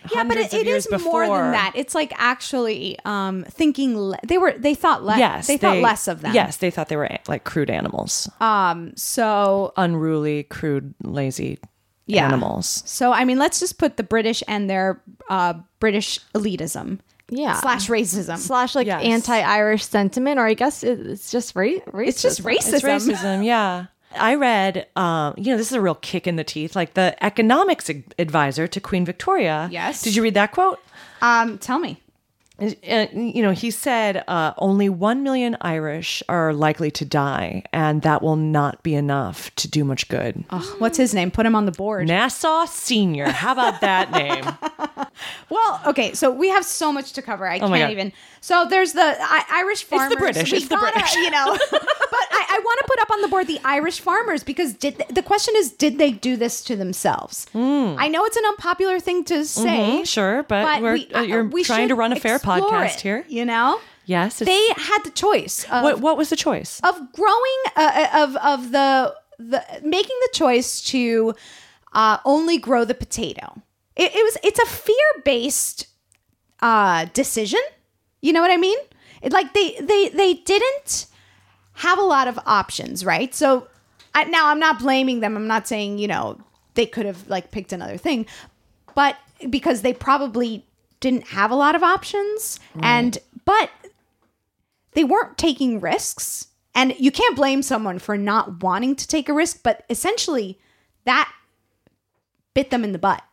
Yeah, but hundreds it, of it years is before. more than that. It's like actually um, thinking. Le- they were. They thought less. Yes, they, thought less of them. Yes, they thought they were like crude animals, Um. So unruly, crude, lazy yeah. animals. So I mean, let's just put the British and their uh, British elitism. Yeah. Slash racism. Slash like Yes. anti-Irish sentiment, or I guess it- it's just ra- racism. It's just racism. It's racism, yeah. I read, um, you know, this is a real kick in the teeth. Like the economics ad- advisor to Queen Victoria. Yes. Did you read that quote? Um. Tell me. Uh, you know, he said uh, only one million Irish are likely to die, and that will not be enough to do much good. Oh, what's his name? Put him on the board. Nassau Senior. How about that name? Well, okay, so we have so much to cover. I Oh my can't God. even. So there's the I- Irish farmers. the British. We It's the gotta, British. You know, but I, I want to put up on the board the Irish farmers because did the question is did they do this to themselves? I know it's an unpopular thing to say. Mhm, sure, but, we're, we- uh, you're we trying to should run a fair explore podcast it, here. You know, Yes. it's- they had the choice. Of, what, what was the choice? of growing uh, of of the the making the choice to uh, only grow the potato. It, it was it's a fear based uh, decision. You know what I mean? It, like they they they didn't have a lot of options, right? So I, now I'm not blaming them. I'm not saying you know they could have like picked another thing, but because they probably didn't have a lot of options, and but they weren't taking risks. And you can't blame someone for not wanting to take a risk, but essentially that bit them in the butt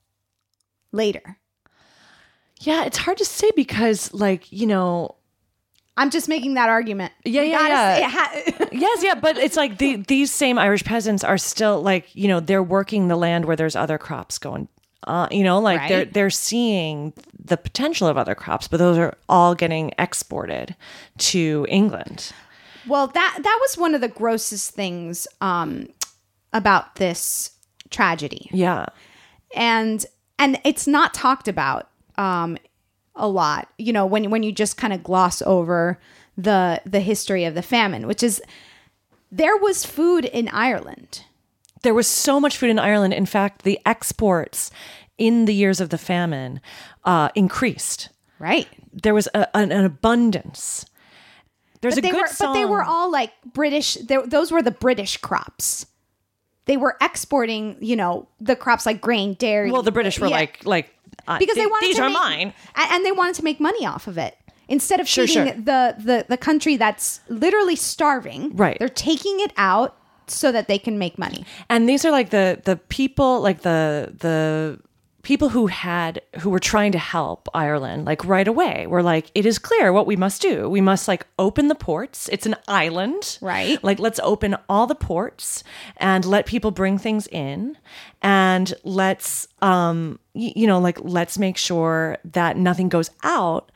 later. Yeah, it's hard to say because, like, you know, I'm just making that argument. Yeah, We yeah, gotta yeah. say it ha- yes, yeah, but it's like the, these same Irish peasants are still like, you know, they're working the land where there's other crops going. Uh, you know, like Right. they're they're seeing the potential of other crops, but those are all getting exported to England. Well, that that was one of the grossest things um, about this tragedy. Yeah. and and it's not talked about um, a lot. You know, when when you just kind of gloss over the the history of the famine, which is there was food in Ireland. There was so much food in Ireland. In fact, the exports in the years of the famine uh, increased. Right. There was a, an, an abundance. There's but a they good were, song. But they were all like British. They, those were the British crops. They were exporting, you know, the crops like grain, dairy. Well, the British were Yeah. like, like uh, because they th- wanted these to are make, mine. and, and they wanted to make money off of it instead of Sure, feeding sure. the the the country that's literally starving. Right. They're taking it out so that they can make money. And these are like the the people, like the the people who had who were trying to help Ireland, like right away. Were like, it is clear what we must do. We must like open the ports. It's an island, Right. Like let's open all the ports and let people bring things in, and let's um y- you know like let's make sure that nothing goes out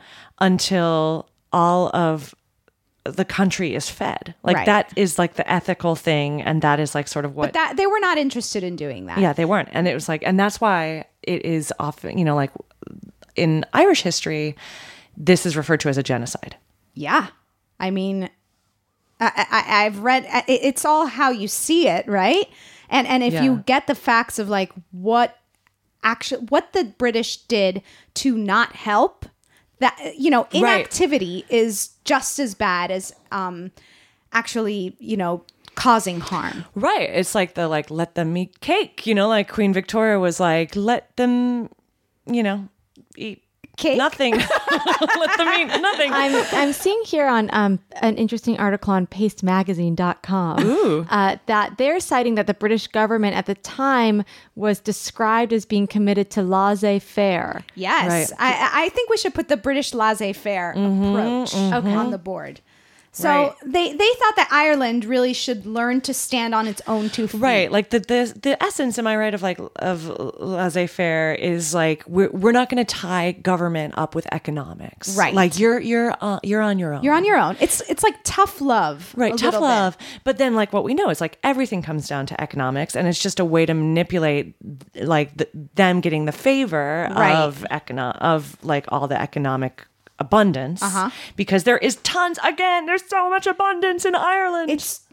until all of the country is fed. Like Right. that is like the ethical thing, and that is like sort of what But that they were not interested in doing that. yeah, they weren't. And it was like, and that's why it is often, you know, like in Irish history, this is referred to as a genocide. Yeah. I mean, I, I, I've read, it- it's all how you see it, right? And and if Yeah. you get the facts of like what actually, what the British did to not help, that, you know, Right. inactivity is just as bad as um, actually, you know, causing harm. Right. It's like the like let them eat cake, you know, like Queen Victoria was like, let them, you know, eat Cake? nothing. Let them eat nothing. I'm I'm seeing here on um, an interesting article on paste magazine dot com Ooh. uh, that they're citing that the British government at the time was described as being committed to laissez-faire. Yes. Right. I, I think we should put the British laissez-faire approach on the board. So Right. they, they thought that Ireland really should learn to stand on its own two feet. Right, like the, the the essence, am I right, of like of laissez-faire is like we're we're not going to tie government up with economics. Right. Like you're you're uh, you're on your own. You're on your own. It's it's like tough love. Right, a tough little bit. love. But then, like, what we know is like everything comes down to economics, and it's just a way to manipulate, like, the, them getting the favor Right. of econo- of like all the economic abundance, Uh-huh. because there is tons. Again, there's so much abundance in Ireland. It's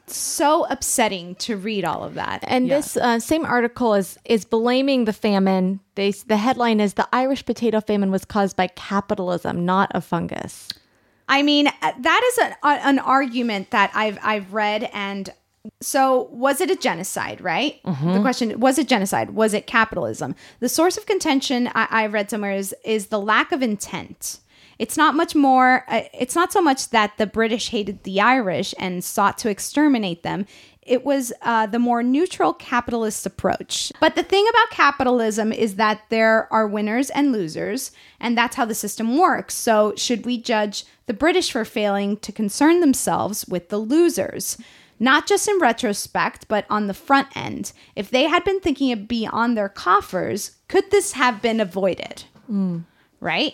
so upsetting to read all of that. And Yeah. this uh, same article is is blaming the famine. They the headline is the Irish potato famine was caused by capitalism, not a fungus. I mean, that is a, a, an argument that I've I've read. And so, was it a genocide? Right. Mm-hmm. The question was it genocide? Was it capitalism? The source of contention I, I read somewhere is is the lack of intent. It's not much more. Uh, it's not so much that the British hated the Irish and sought to exterminate them. It was uh, the more neutral capitalist approach. But the thing about capitalism is that there are winners and losers, and that's how the system works. So should we judge the British for failing to concern themselves with the losers? Not just in retrospect, but on the front end. If they had been thinking of beyond their coffers, could this have been avoided? Mm. Right?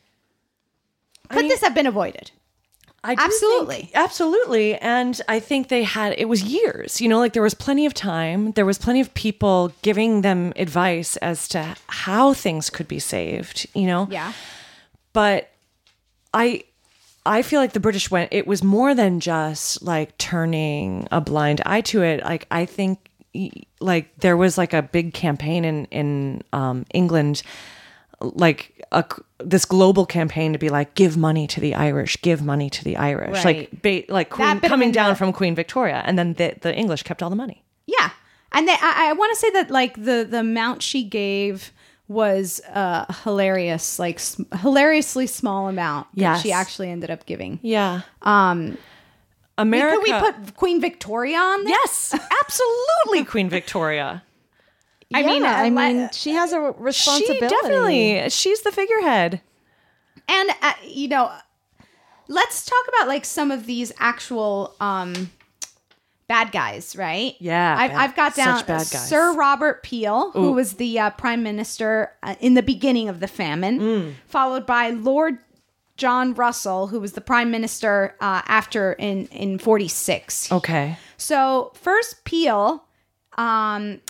Could I mean, this have been avoided? I do Absolutely. think- absolutely. And I think they had, it was years, you know, like there was plenty of time. There was plenty of people giving them advice as to how things could be saved, you know? Yeah. But I, I feel like the British went, it was more than just like turning a blind eye to it. Like, I think like there was like a big campaign in, in um, England, like a, this global campaign to be like, give money to the Irish, give money to the Irish, Right. like ba- like Queen, coming down from Queen Victoria, and then the, the English kept all the money. Yeah. And they, I, I want to say that like the, the amount she gave was uh, hilarious, like s- hilariously small amount that Yes. she actually ended up giving. Yeah. Um, America. Could we put Queen Victoria on there? Yes, absolutely, Queen Victoria. I mean, Yeah, I uh, mean, uh, she has a responsibility. She definitely, she's the figurehead. And, uh, you know, let's talk about like some of these actual um, bad guys, right? Yeah, I've, bad- I've got down such bad guys. Sir Robert Peel, who Ooh. was the uh, prime minister uh, in the beginning of the famine, Mm. followed by Lord John Russell, who was the prime minister uh, after in, in forty-six. Okay. So first Peel, um,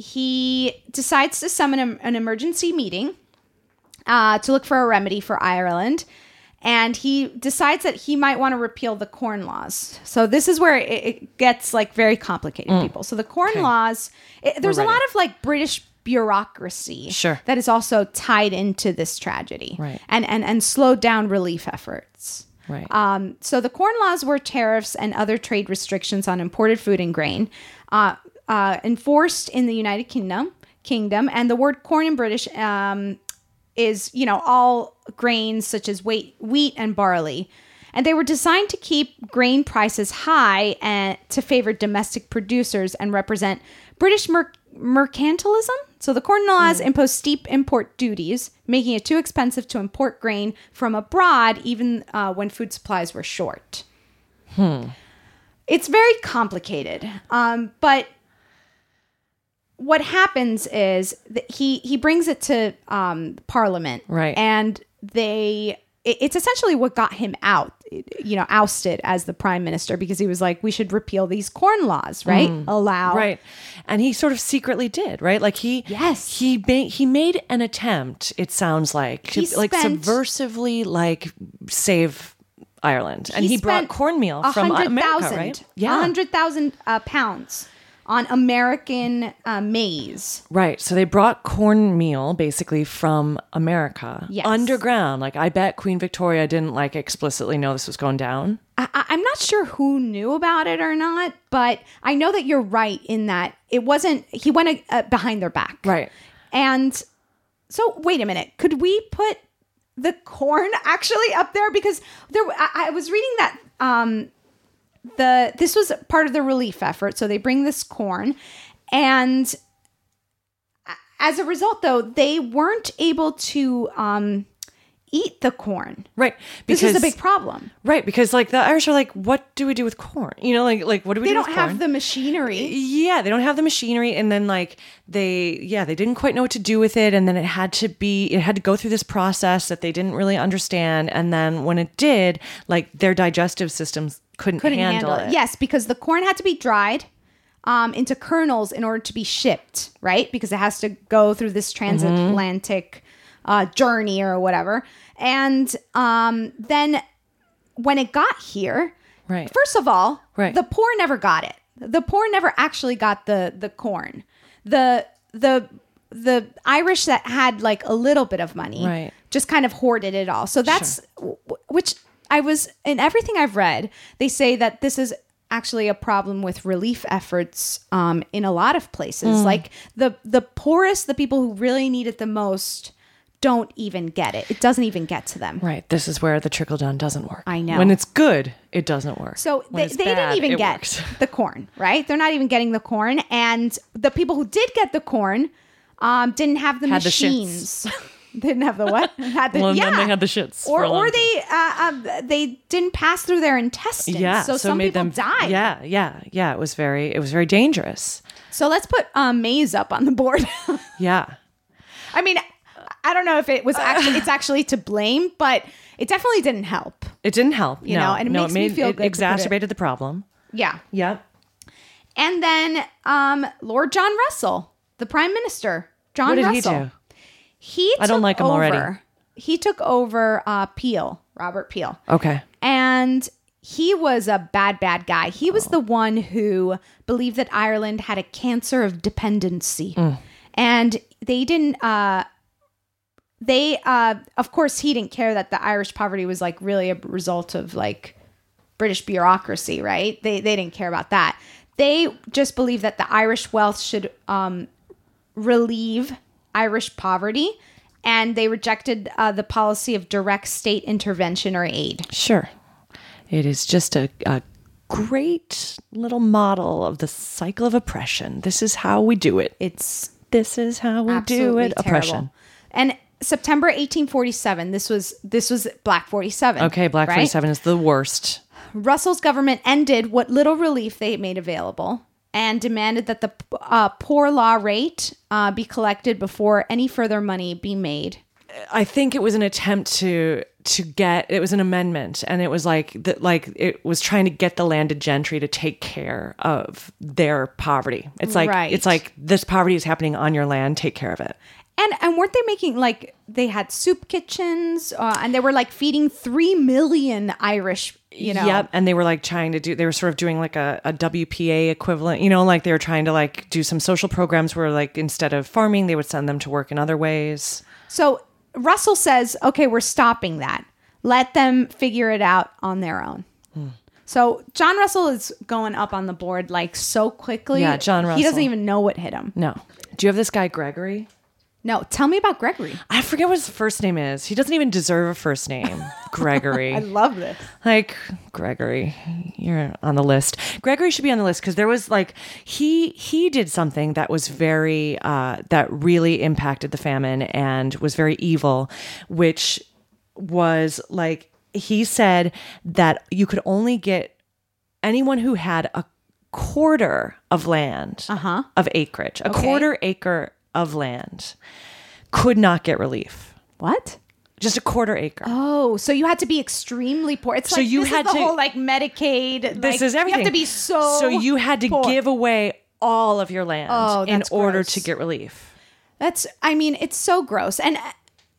he decides to summon a, an emergency meeting uh, to look for a remedy for Ireland. And he decides that he might want to repeal the Corn Laws. So this is where it, it gets like very complicated, Mm. people. So the Corn Okay. Laws, it, there's a ready. lot of like British bureaucracy Sure. that is also tied into this tragedy, Right. and, and, and slowed down relief efforts. Right. Um, so the Corn Laws were tariffs and other trade restrictions on imported food and grain uh, uh, enforced in the United Kingdom. Kingdom, and the word corn in British um, is, you know, all grains such as wheat, wheat and barley. And they were designed to keep grain prices high and to favor domestic producers and represent British mer- mercantilism. So the Corn Laws Mm. imposed steep import duties, making it too expensive to import grain from abroad, even uh, when food supplies were short. Hmm. It's very complicated. Um, but what happens is that he he brings it to um, Parliament, Right. And they it, it's essentially what got him out, you know, ousted as the prime minister, because he was like, we should repeal these corn laws, right? Mm. Allow Right. And he sort of secretly did, right? Like he Yes. he made he made an attempt, it sounds like, to He like spent- subversively like save Ireland. And He he, brought spent cornmeal a from hundred America, thousand- right? a Yeah. hundred thousand uh, pounds on American uh, maize. Right. So they brought cornmeal basically from America. Yes. Underground. Like I bet Queen Victoria didn't like explicitly know this was going down. I, I- I'm not sure who knew about it or not, but I know that you're right in that it wasn't, he went uh, behind their back. Right. And so, wait a minute. Could we put the corn actually up there? Because there, I, I was reading that um, the this was part of the relief effort. So they bring this corn, and as a result, though, they weren't able to um, eat the corn. Right. This is a big problem. Right. Because like the Irish are like, what do we do with corn? You know, like like what do we They do don't with have corn? the machinery. Yeah, they don't have the machinery, and then like they, yeah, they didn't quite know what to do with it, and then it had to be, it had to go through this process that they didn't really understand, and then when it did, like their digestive systems couldn't, couldn't handle, handle, it. it. Yes, because the corn had to be dried um, into kernels in order to be shipped, right? Because it has to go through this transatlantic uh, journey or whatever. And um, then when it got here, Right. First of all, right. the poor never got it. The poor never actually got the the corn. The the the Irish that had like a little bit of money right. just kind of hoarded it all. So that's sure. which I was in everything I've read, they say that this is actually a problem with relief efforts um, in a lot of places. Mm. Like the the poorest, the people who really need it the most, don't even get it. It doesn't even get to them. Right. This is where the trickle down doesn't work. I know. When it's good, it doesn't work. So when they, they bad, didn't even get works. the corn, right? They're not even getting the corn. And the people who did get the corn um, didn't have the had machines. The didn't have the what? Had the, well, yeah. then they had the shits. Or, for a long or time. they uh, um, they didn't pass through their intestines. Yeah. So, so some made people them, died. Yeah. Yeah. Yeah. It was very, it was very dangerous. So let's put um, maize up on the board. Yeah. I mean, I don't know if it was actually it's actually to blame, but it definitely didn't help. It didn't help, you no, know, and it no, makes it made, me feel it good. exacerbated it. the problem. Yeah. Yep. And then um, Lord John Russell, the Prime Minister, John what did Russell. he do? He I don't took like him over, already. He took over uh, Peel, Robert Peel. Okay. And he was a bad, bad guy. He was oh. the one who believed that Ireland had a cancer of dependency. Mm. And they didn't... Uh, They, uh, of course, he didn't care that the Irish poverty was like really a result of like British bureaucracy, right? They they didn't care about that. They just believed that the Irish wealth should um, relieve Irish poverty, and they rejected uh, the policy of direct state intervention or aid. Sure. It is just a, a great little model of the cycle of oppression. This is how we do it. It's this is how we do it. Terrible. Oppression. And September eighteen forty-seven. This was this was Black forty-seven. Okay, Black right? forty-seven is the worst. Russell's government ended what little relief they made available and demanded that the uh, poor law rate uh, be collected before any further money be made. I think it was an attempt to to get. It was an amendment, and it was like that. Like it was trying to get the landed gentry to take care of their poverty. It's like right. it's like this poverty is happening on your land. Take care of it. And and weren't they making like they had soup kitchens uh, and they were like feeding three million Irish, you know? Yep. And they were like trying to do, they were sort of doing like a, a W P A equivalent, you know, like they were trying to like do some social programs where like instead of farming, they would send them to work in other ways. So Russell says, okay, we're stopping that. Let them figure it out on their own. Hmm. So John Russell is going up on the board like so quickly. Yeah, John Russell. He doesn't even know what hit him. No. Do you have this guy, Gregory? No, tell me about Gregory. I forget what his first name is. He doesn't even deserve a first name. Gregory. I love this. Like, Gregory, you're on the list. Gregory should be on the list because there was like, he he did something that was very, uh, that really impacted the famine and was very evil, which was like, he said that you could only get anyone who had a quarter of land, uh-huh. of acreage, a Okay. quarter acre of land could not get relief. What? Just a quarter acre. Oh, so you had to be extremely poor. It's So like you this had is the to- whole like Medicaid. This like, is everything. You have to be so So you had to poor. give away all of your land Oh, in that's order gross. to get relief. That's, I mean, it's so gross. And uh,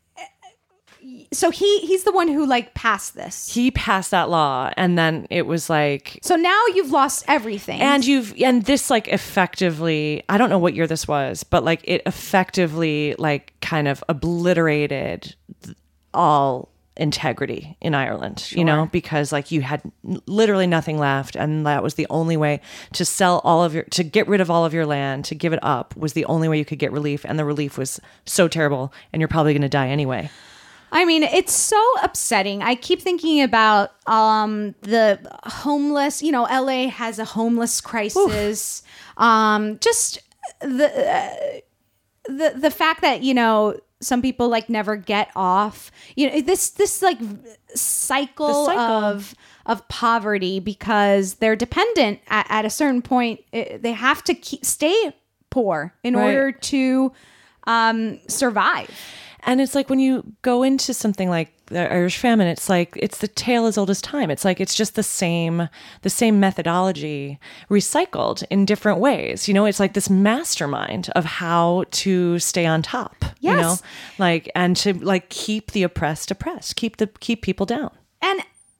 so he he's the one who like passed this. He passed that law, and then it was like, So now you've lost everything. and you've and this like effectively, I don't know what year this was, but like it effectively like kind of obliterated all integrity in Ireland, you know, because like you had n- literally nothing left, and that was the only way to sell all of your, to get rid of all of your land, to give it up was the only way you could get relief, and the relief was so terrible, and you're probably going to die anyway. I mean, it's so upsetting. I keep thinking about um, the homeless. You know, L A has a homeless crisis. Um, just the uh, the the fact that, you know, some people like never get off. You know, this this like cycle, cycle. of of poverty because they're dependent at, at a certain point. It, they have to keep, stay poor in Right. order to um, survive. And it's like when you go into something like the Irish famine, it's like it's the tale as old as time. It's like it's just the same the same methodology recycled in different ways. You know, it's like this mastermind of how to stay on top. Yes. You know, like and to like keep the oppressed oppressed, keep the keep people down. And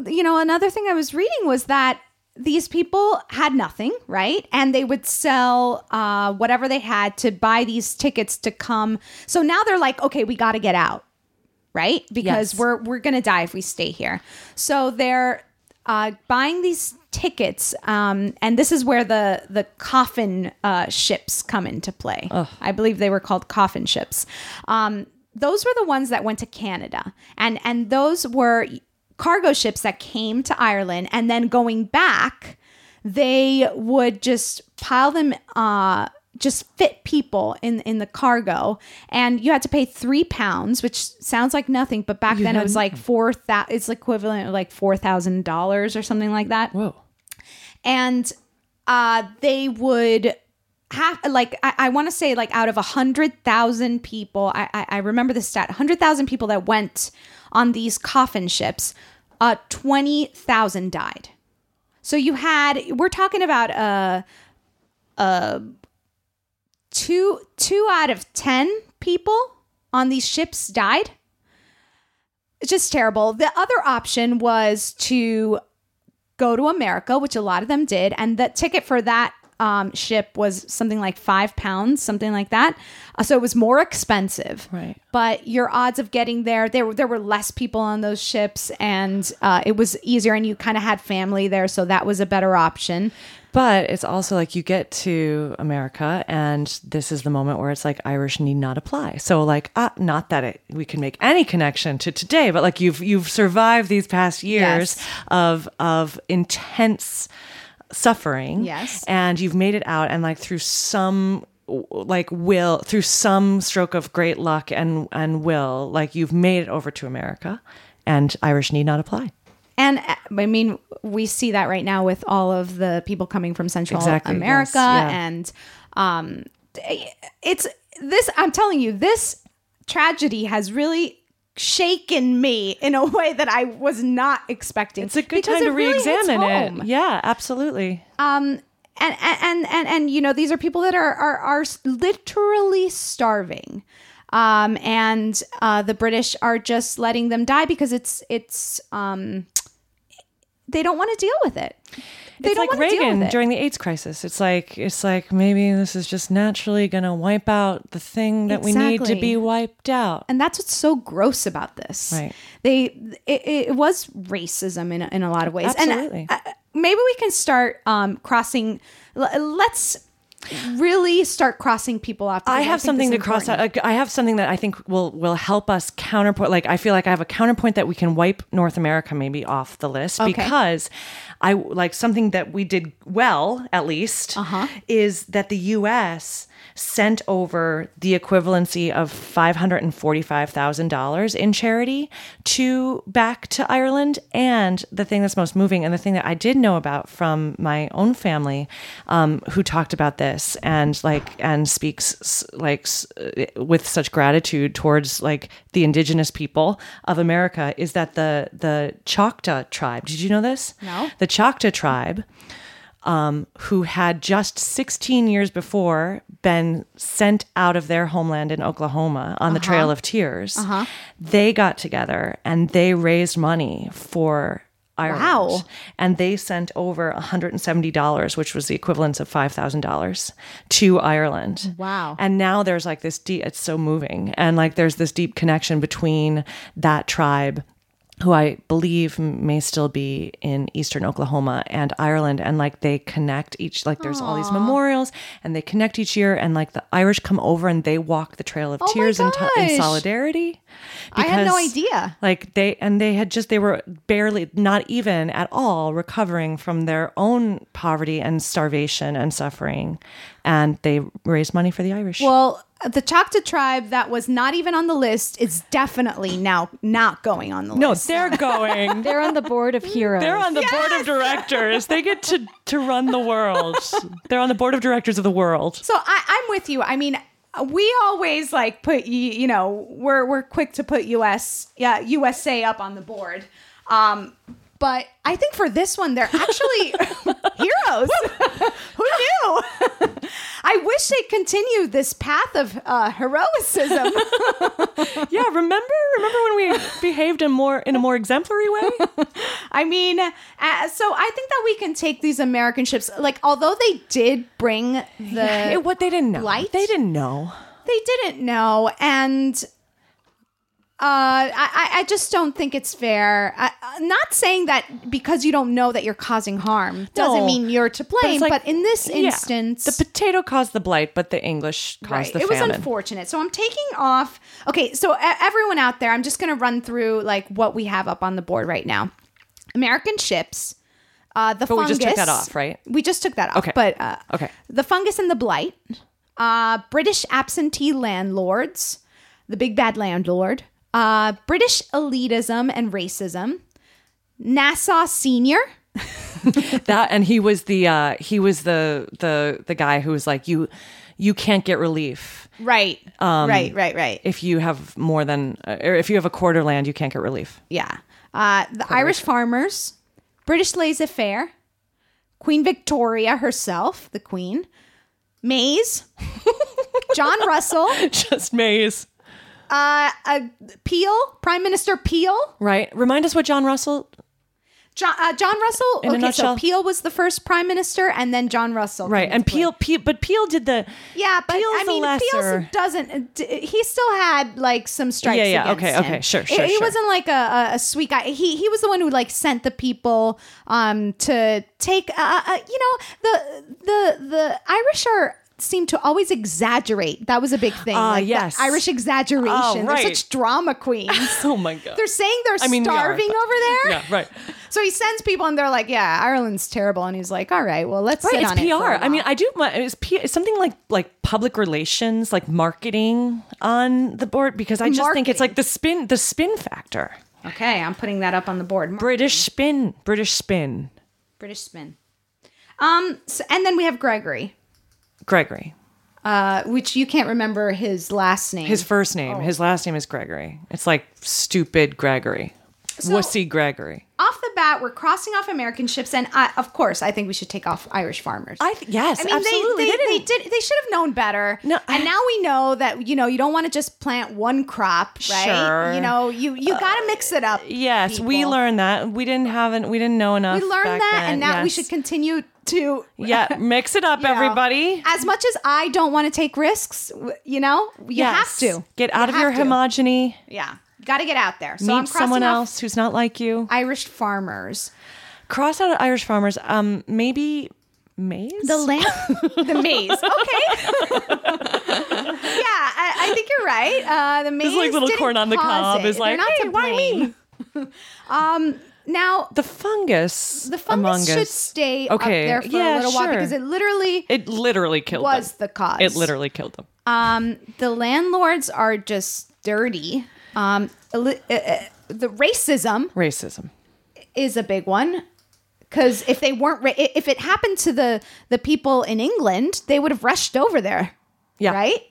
you know, another thing I was reading was that these people had nothing, right? And they would sell uh, whatever they had to buy these tickets to come. So now they're like, okay, we got to get out, right? Because Yes. we're we're gonna die if we stay here. So they're uh, buying these tickets, um, and this is where the the coffin uh, ships come into play. Ugh. I believe they were called coffin ships. Um, those were the ones that went to Canada, and and those were cargo ships that came to Ireland, and then going back, they would just pile them, uh, just fit people in, in the cargo. And you had to pay three pounds, which sounds like nothing, but back You then it had- was like four thousand, it's equivalent of like four thousand dollars or something like that. Whoa. And uh, they would have, like, I, I want to say like out of a hundred thousand people, I, I, I remember the stat, a hundred thousand people that went on these coffin ships, uh, twenty thousand died. So you had, we're talking about uh, uh, two, two out of ten people on these ships died. It's just terrible. The other option was to go to America, which a lot of them did. And the ticket for that um, ship was something like five pounds, something like that. Uh, so it was more expensive. Right. But your odds of getting there, there were, there were less people on those ships, and uh, it was easier, and you kind of had family there. So that was a better option. But it's also like you get to America, and this is the moment where it's like Irish need not apply. So like, uh, not that it, we can make any connection to today, but like you've you've survived these past years Yes. of of intense suffering. Yes. And you've made it out, and like through some like will through some stroke of great luck and and will, like you've made it over to America, and Irish need not apply. And uh, I mean, we see that right now with all of the people coming from Central Exactly, America. yes, yeah. And um, it's this, I'm telling you, this tragedy has really shaken me in a way that I was not expecting. It's a good Because time to it really hits re-examine home. it. Yeah, absolutely. Um, and, and, and, and, you know, these are people that are, are, are literally starving. Um, and uh, the British are just letting them die because it's, it's, um, they don't want to deal with it. They It's don't like want to deal Reagan with it. during the AIDS crisis. It's like it's like maybe this is just naturally going to wipe out the thing that we need to Exactly. be wiped out. And that's what's so gross about this. Right. They, it, it was racism in, a- in a lot of ways. Absolutely. And uh, maybe we can start um, crossing, l- let's really start crossing people off. because I have think something this to is cross out. important. Like, I have something that I think will will help us counterpoint. Like I feel like I have a counterpoint that we can wipe North America maybe off the list Okay. because I like something that we did well, at least, Uh-huh. is that the U S sent over the equivalency of five hundred and forty-five thousand dollars in charity to back to Ireland. And the thing that's most moving, and the thing that I did know about from my own family, um, who talked about this and like and speaks s- like s- with such gratitude towards like the indigenous people of America, is that the the Choctaw tribe. Did you know this? No. The Choctaw tribe, um, who had just sixteen years before been sent out of their homeland in Oklahoma on the Uh-huh. Trail of Tears, Uh-huh. they got together and they raised money for Ireland. Wow. And they sent over one hundred seventy dollars, which was the equivalent of five thousand dollars, to Ireland. Wow. And now there's like this deep, it's so moving. And like there's this deep connection between that tribe, who I believe may still be in Eastern Oklahoma, and Ireland. And like they connect each, like there's all these Aw. memorials and they connect each year. And like the Irish come over and they walk the Trail of Oh my Tears in, t- in gosh. solidarity. I had no Because, idea. Like they, and they had just, they were barely, not even at all recovering from their own poverty and starvation and suffering. And they raised money for the Irish. Well, the Choctaw tribe that was not even on the list is definitely now not going on the no, list. they're going. They're on the board of heroes. They're on the board of directors. They get to, to run the world. They're on the board of directors of the world. So I, I'm with you. I mean, we always like put you, you know, we're we're quick to put U S yeah U S A up on the board. Um, but I think for this one, they're actually heroes. Who knew? I wish they continued this path of uh, heroicism. Yeah, remember? Remember when we behaved in more in a more exemplary way? I mean, uh, so I think that we can take these American ships, like, although they did bring the Yeah, what they didn't know. light, They didn't know. They didn't know, and Uh, I, I just don't think it's fair. I, I'm not saying that because you don't know that you're causing harm doesn't No. mean you're to blame. But, But, like, in this yeah, instance, the potato caused the blight, but the English caused right, the it was famine. unfortunate. So I'm taking off. Okay, so e- everyone out there, I'm just going to run through like what we have up on the board right now. American ships. Uh, the But we fungus. just took that off, right? We just took that off. Okay. But uh, Okay. the fungus and the blight. Uh, British absentee landlords. The big bad landlord. Uh, British elitism and racism. Nassau Senior. That and he was the uh, he was the the the guy who was like you you can't get relief. Right. Um, right. Right. Right. If you have more than uh, or if you have a quarter land, you can't get relief. Yeah. Uh, the Irish farmers. British laissez-faire. Queen Victoria herself, the Queen. Mays. John Russell. Just Mays. Uh, uh, Peel, Prime Minister Peel. Right. Remind us what John Russell. John, uh, John Russell. In a okay, nutshell. so Peel was the first Prime Minister, and then John Russell. Right. came And into play. Peel, Peel, but Peel did the. Yeah, but Peel's I the mean, lesser. Peel doesn't. He still had like some strikes. Yeah, yeah, against okay, him. okay, sure, He- sure, He sure. wasn't like a, a, a sweet guy. He he was the one who like sent the people um to take. Uh, uh, you know, the the the Irish are. Seem to always exaggerate. That was a big thing. Ah, like the yes. Irish exaggeration. Oh, right. They're such drama queens. Oh my god. They're saying they're I mean, we are, starving but- over there. Yeah. Right. So he sends people, and they're like, "Yeah, Ireland's terrible." And he's like, "All right, well, let's Right. sit It's on P it for a R. I mean, while." I do. It's P. It's something like like public relations, like marketing on the board because I just think it's like the spin, the spin factor. Okay, I'm putting that up on the board. British spin. British spin. British spin. Um, so, and then we have Gregory, Gregory. uh, which you can't remember his last name. His first name. Oh. His last name is Gregory. It's like stupid Gregory. So- Wussy Gregory. Off the bat, we're crossing off American ships, and I, of course, I think we should take off Irish farmers. I th- yes, I mean, absolutely. They, they, They they, didn't- did. They should have known better. No, and now we know that you know you don't want to just plant one crop, right? Sure. You know, you you got to mix it up. Yes, we people. learned that. We didn't have We didn't know enough. We learned back that, then. and now we Yes. should continue to Yeah, mix it up, you know, everybody. As much as I don't want to take risks, w- you know, you Yes. have to Get out You of your have to. homogeny. Yeah, got to get out there. So Meet I'm crossing someone off else who's not like you. Irish farmers. Cross out Irish farmers. Um, maybe maize. The land, the maize. Okay. yeah, I, I think you're right. Uh, the maize. It's like little didn't corn on the cause cob it. is like, They're not hey, to why me? blame. um, now The fungus. the fungus among should us. stay Okay, up there for yeah, a little while sure. because it literally It literally killed was them. the cause. It literally killed them. Um, the landlords are just dirty. Um, eli- uh, uh, the racism Racism. is a big one because if they weren't, ra- if it happened to the the people in England, they would have rushed over there. Yeah. Right.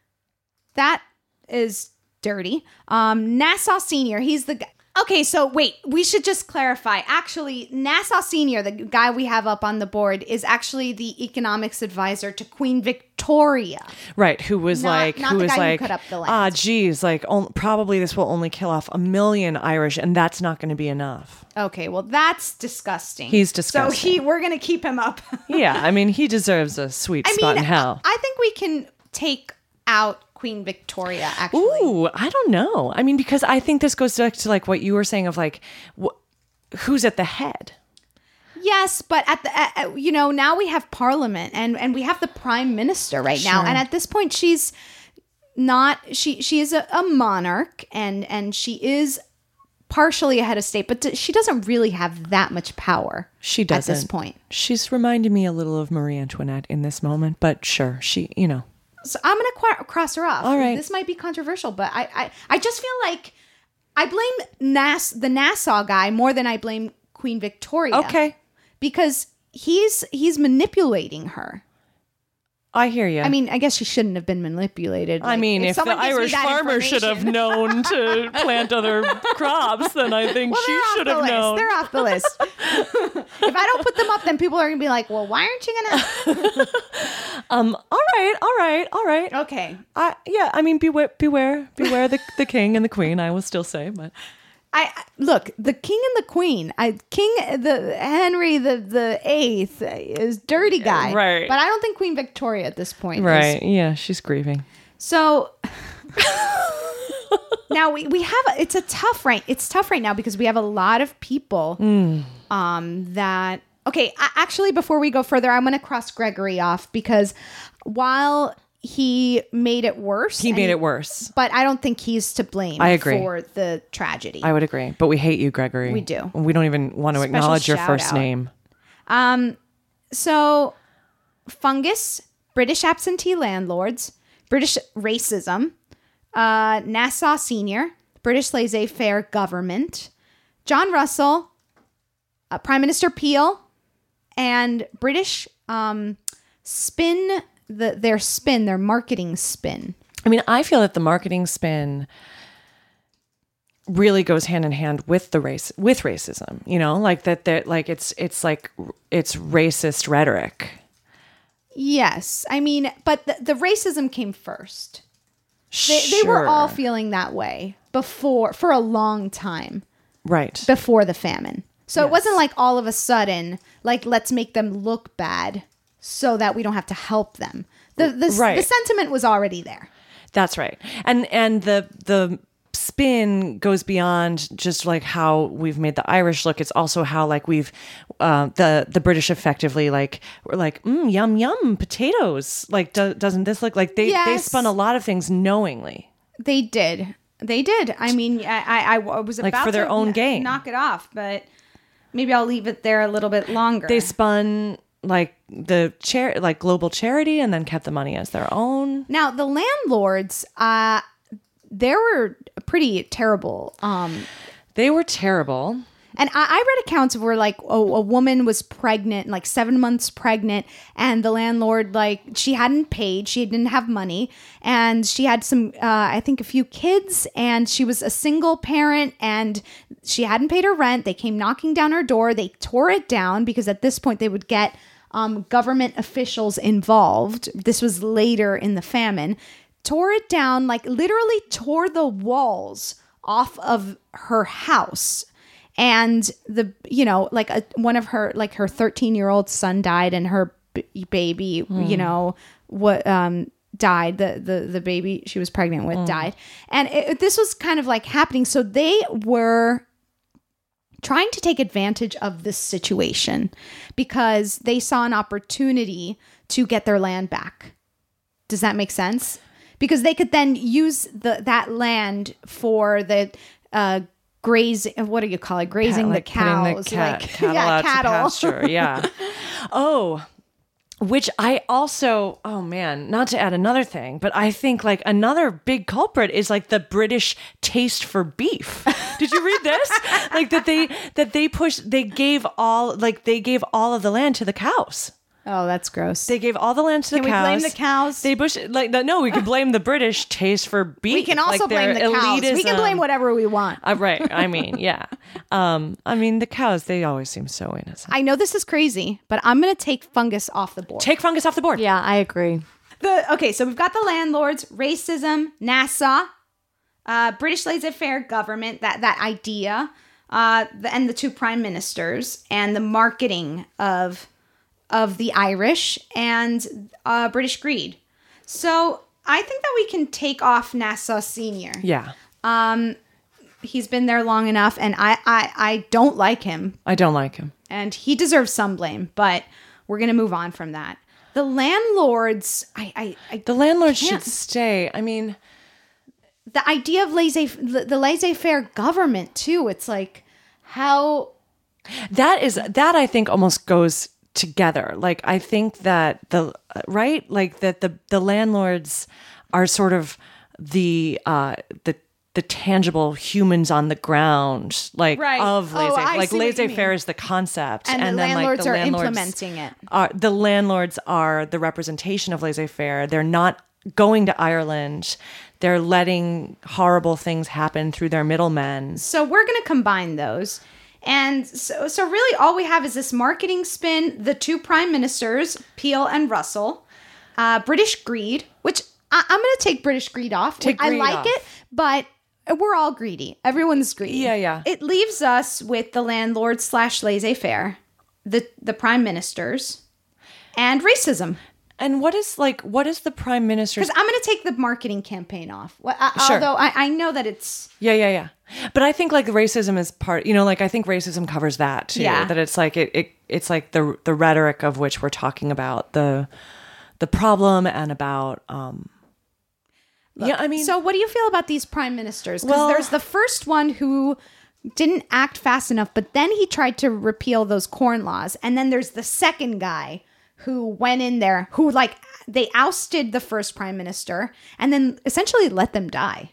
That is dirty. Um, Nassau Senior. He's the guy. Okay, so wait, we should just clarify. Actually, Nassau Senior, the guy we have up on the board, is actually the economics advisor to Queen Victoria. Right, who was Not- like, not who the was guy who like, cut up the land. ah, geez, like on, probably this will only kill off a million Irish, and that's not going to be enough. Okay, well that's disgusting. He's So disgusting. he, we're gonna keep him up. Yeah, I mean, he deserves a sweet I spot mean, in hell. I think we can take out Queen Victoria. Actually, Ooh, I don't know. I mean, because I think this goes back to like what you were saying of like, wh- who's at the head? yes, but at the at, at- you know now we have Parliament and and we have the Prime Minister right now, Sure. and at this point she's not she she is a, a monarch and and she is partially a head of state, but d- she doesn't really have that much power. She doesn't. at this point. She's reminding me a little of Marie Antoinette in this moment, but sure, she, you know. So I'm gonna qu- cross her off. All right. This might be controversial, but I, I, I just feel like I blame Nass the Nassau guy more than I blame Queen Victoria. Okay. Because he's he's manipulating her. I hear you. I mean, I guess she shouldn't have been manipulated. I Like, mean, if, the someone gives me Irish that farmer should have information- known to plant other crops, then I think Well, she they're off should the have list. known. They're off the list. If I don't put them up, then people are going to be like, well, why aren't you going to? Um. All right. All right. All right. Okay. I yeah. I mean, beware, beware, beware the the king and the queen. I will still say, but I look, the king and the queen. I King the Henry the the eighth is dirty guy, Right. But I don't think Queen Victoria at this point, is. right. Yeah, she's grieving. So now we, we have a, it's a tough right. It's tough right now because we have a lot of people Mm. um, that. Okay, I, actually, before we go further, I'm going to cross Gregory off because while he made it worse, He and- made it worse. but I don't think he's to blame. I agree. For the tragedy. I would agree, but we hate you, Gregory. We do. We don't even want to Special acknowledge your shout first out. name. Um, so fungus, British absentee landlords, British racism, uh, Nassau Senior, British laissez-faire government, John Russell, uh, Prime Minister Peel, and British um, spin, the, their spin, their marketing spin. I mean, I feel that the marketing spin really goes hand in hand with the race with racism. You know, like that. That like it's it's like it's racist rhetoric. Yes. I mean, but the, the racism came first. They, they were Sure. all feeling that way before, for a long time. Right. Before the famine. So Yes. it wasn't like all of a sudden, like, let's make them look bad so that we don't have to help them. The, the, Right. the sentiment was already there. That's right. And and the the spin goes beyond just like how we've made the Irish look. It's also how like we've uh, the the British effectively like we're like mm, yum yum potatoes. Like do, doesn't this look like they they Yes. spun a lot of things knowingly. They did. They did. I mean, I, I, I was Like, about for their to own kn- gain. knock it off, but maybe I'll leave it there a little bit longer. They spun like the chair like global charity and then kept the money as their own. Now, the landlords, uh, they were pretty terrible. Um, they were terrible. And I, I read accounts where like a, a woman was pregnant, like seven months pregnant, and the landlord, like she hadn't paid, she didn't have money, and she had some, uh, I think a few kids, and she was a single parent, and she hadn't paid her rent. They came knocking down her door. They tore it down because at this point they would get um, government officials involved. This was later in the famine. Tore it down, like literally tore the walls off of her house. And the, you know, like a, one of her, like her thirteen year old son died and her b- baby, Mm. you know, what, um, died. The, the, the baby she was pregnant with Mm. died. And it, this was kind of like happening. So they were trying to take advantage of this situation because they saw an opportunity to get their land back. Does that make sense? Because they could then use the that land for the, uh, grazing, what do you call it? Grazing like the putting cows, the cat, like cattle yeah, out cattle. to pasture. Yeah. Oh, which I also, oh man, not to add another thing, but I think like another big culprit is like the British taste for beef. Did you read this? Like that they that they pushed, they gave all like they gave all of the land to the cows. Oh, that's gross. They gave all the land to the Can cows. we blame the cows? They push like no, we could blame the British taste for beef. We can also like, blame their the cows. We can elitism. blame whatever we want. Uh, right. I mean, yeah. Um, I mean, the cows, they always seem so innocent. I know this is crazy, but I'm going to take fungus off the board. Take fungus off the board. Yeah, I agree. The okay, so we've got the landlords, racism, Nassau, uh, British laissez-faire government, that that idea, uh, the, and the two prime ministers, and the marketing of of the Irish and uh, British greed. So I think that we can take off Nassau Senior. Yeah. Um, he's been there long enough, and I I, I don't like him. I don't like him. And he deserves some blame, but we're going to move on from that. The landlords, I, I, I The landlords can't- should stay. I mean, the idea of laissez, the, the laissez-faire government too. It's like how that is, that I think almost goes together. Like, I think that the, right? Like that the, the landlords are sort of the, uh, the, the tangible humans on the ground, like Right. of Oh, laissez, I like see what you laissez-faire mean. is the concept, And the then landlords like the are landlords implementing it. Are, the landlords are the representation of laissez-faire. They're not going to Ireland. They're letting horrible things happen through their middlemen. So we're going to combine those. And so, so really all we have is this marketing spin, the two prime ministers, Peel and Russell, uh, British greed, which I, I'm going to take British greed off. Take I greed like off. it, but we're all greedy. Everyone's greedy. Yeah, yeah. It leaves us with the landlords slash laissez-faire, the, the prime ministers, and racism. And what is like, what is the prime minister's... Because I'm going to take the marketing campaign off. Well, I, Sure. Although I, I know that it's... Yeah, yeah, yeah. But I think like racism is part, you know, like I think racism covers that too. Yeah. That it's like, it, it it's like the the rhetoric of which we're talking about, the the problem and about, um, Look, yeah, I mean... So what do you feel about these prime ministers? Because Well- there's the first one who didn't act fast enough, but then he tried to repeal those corn laws. And then there's the second guy who went in there, who like, they ousted the first prime minister and then essentially let them die.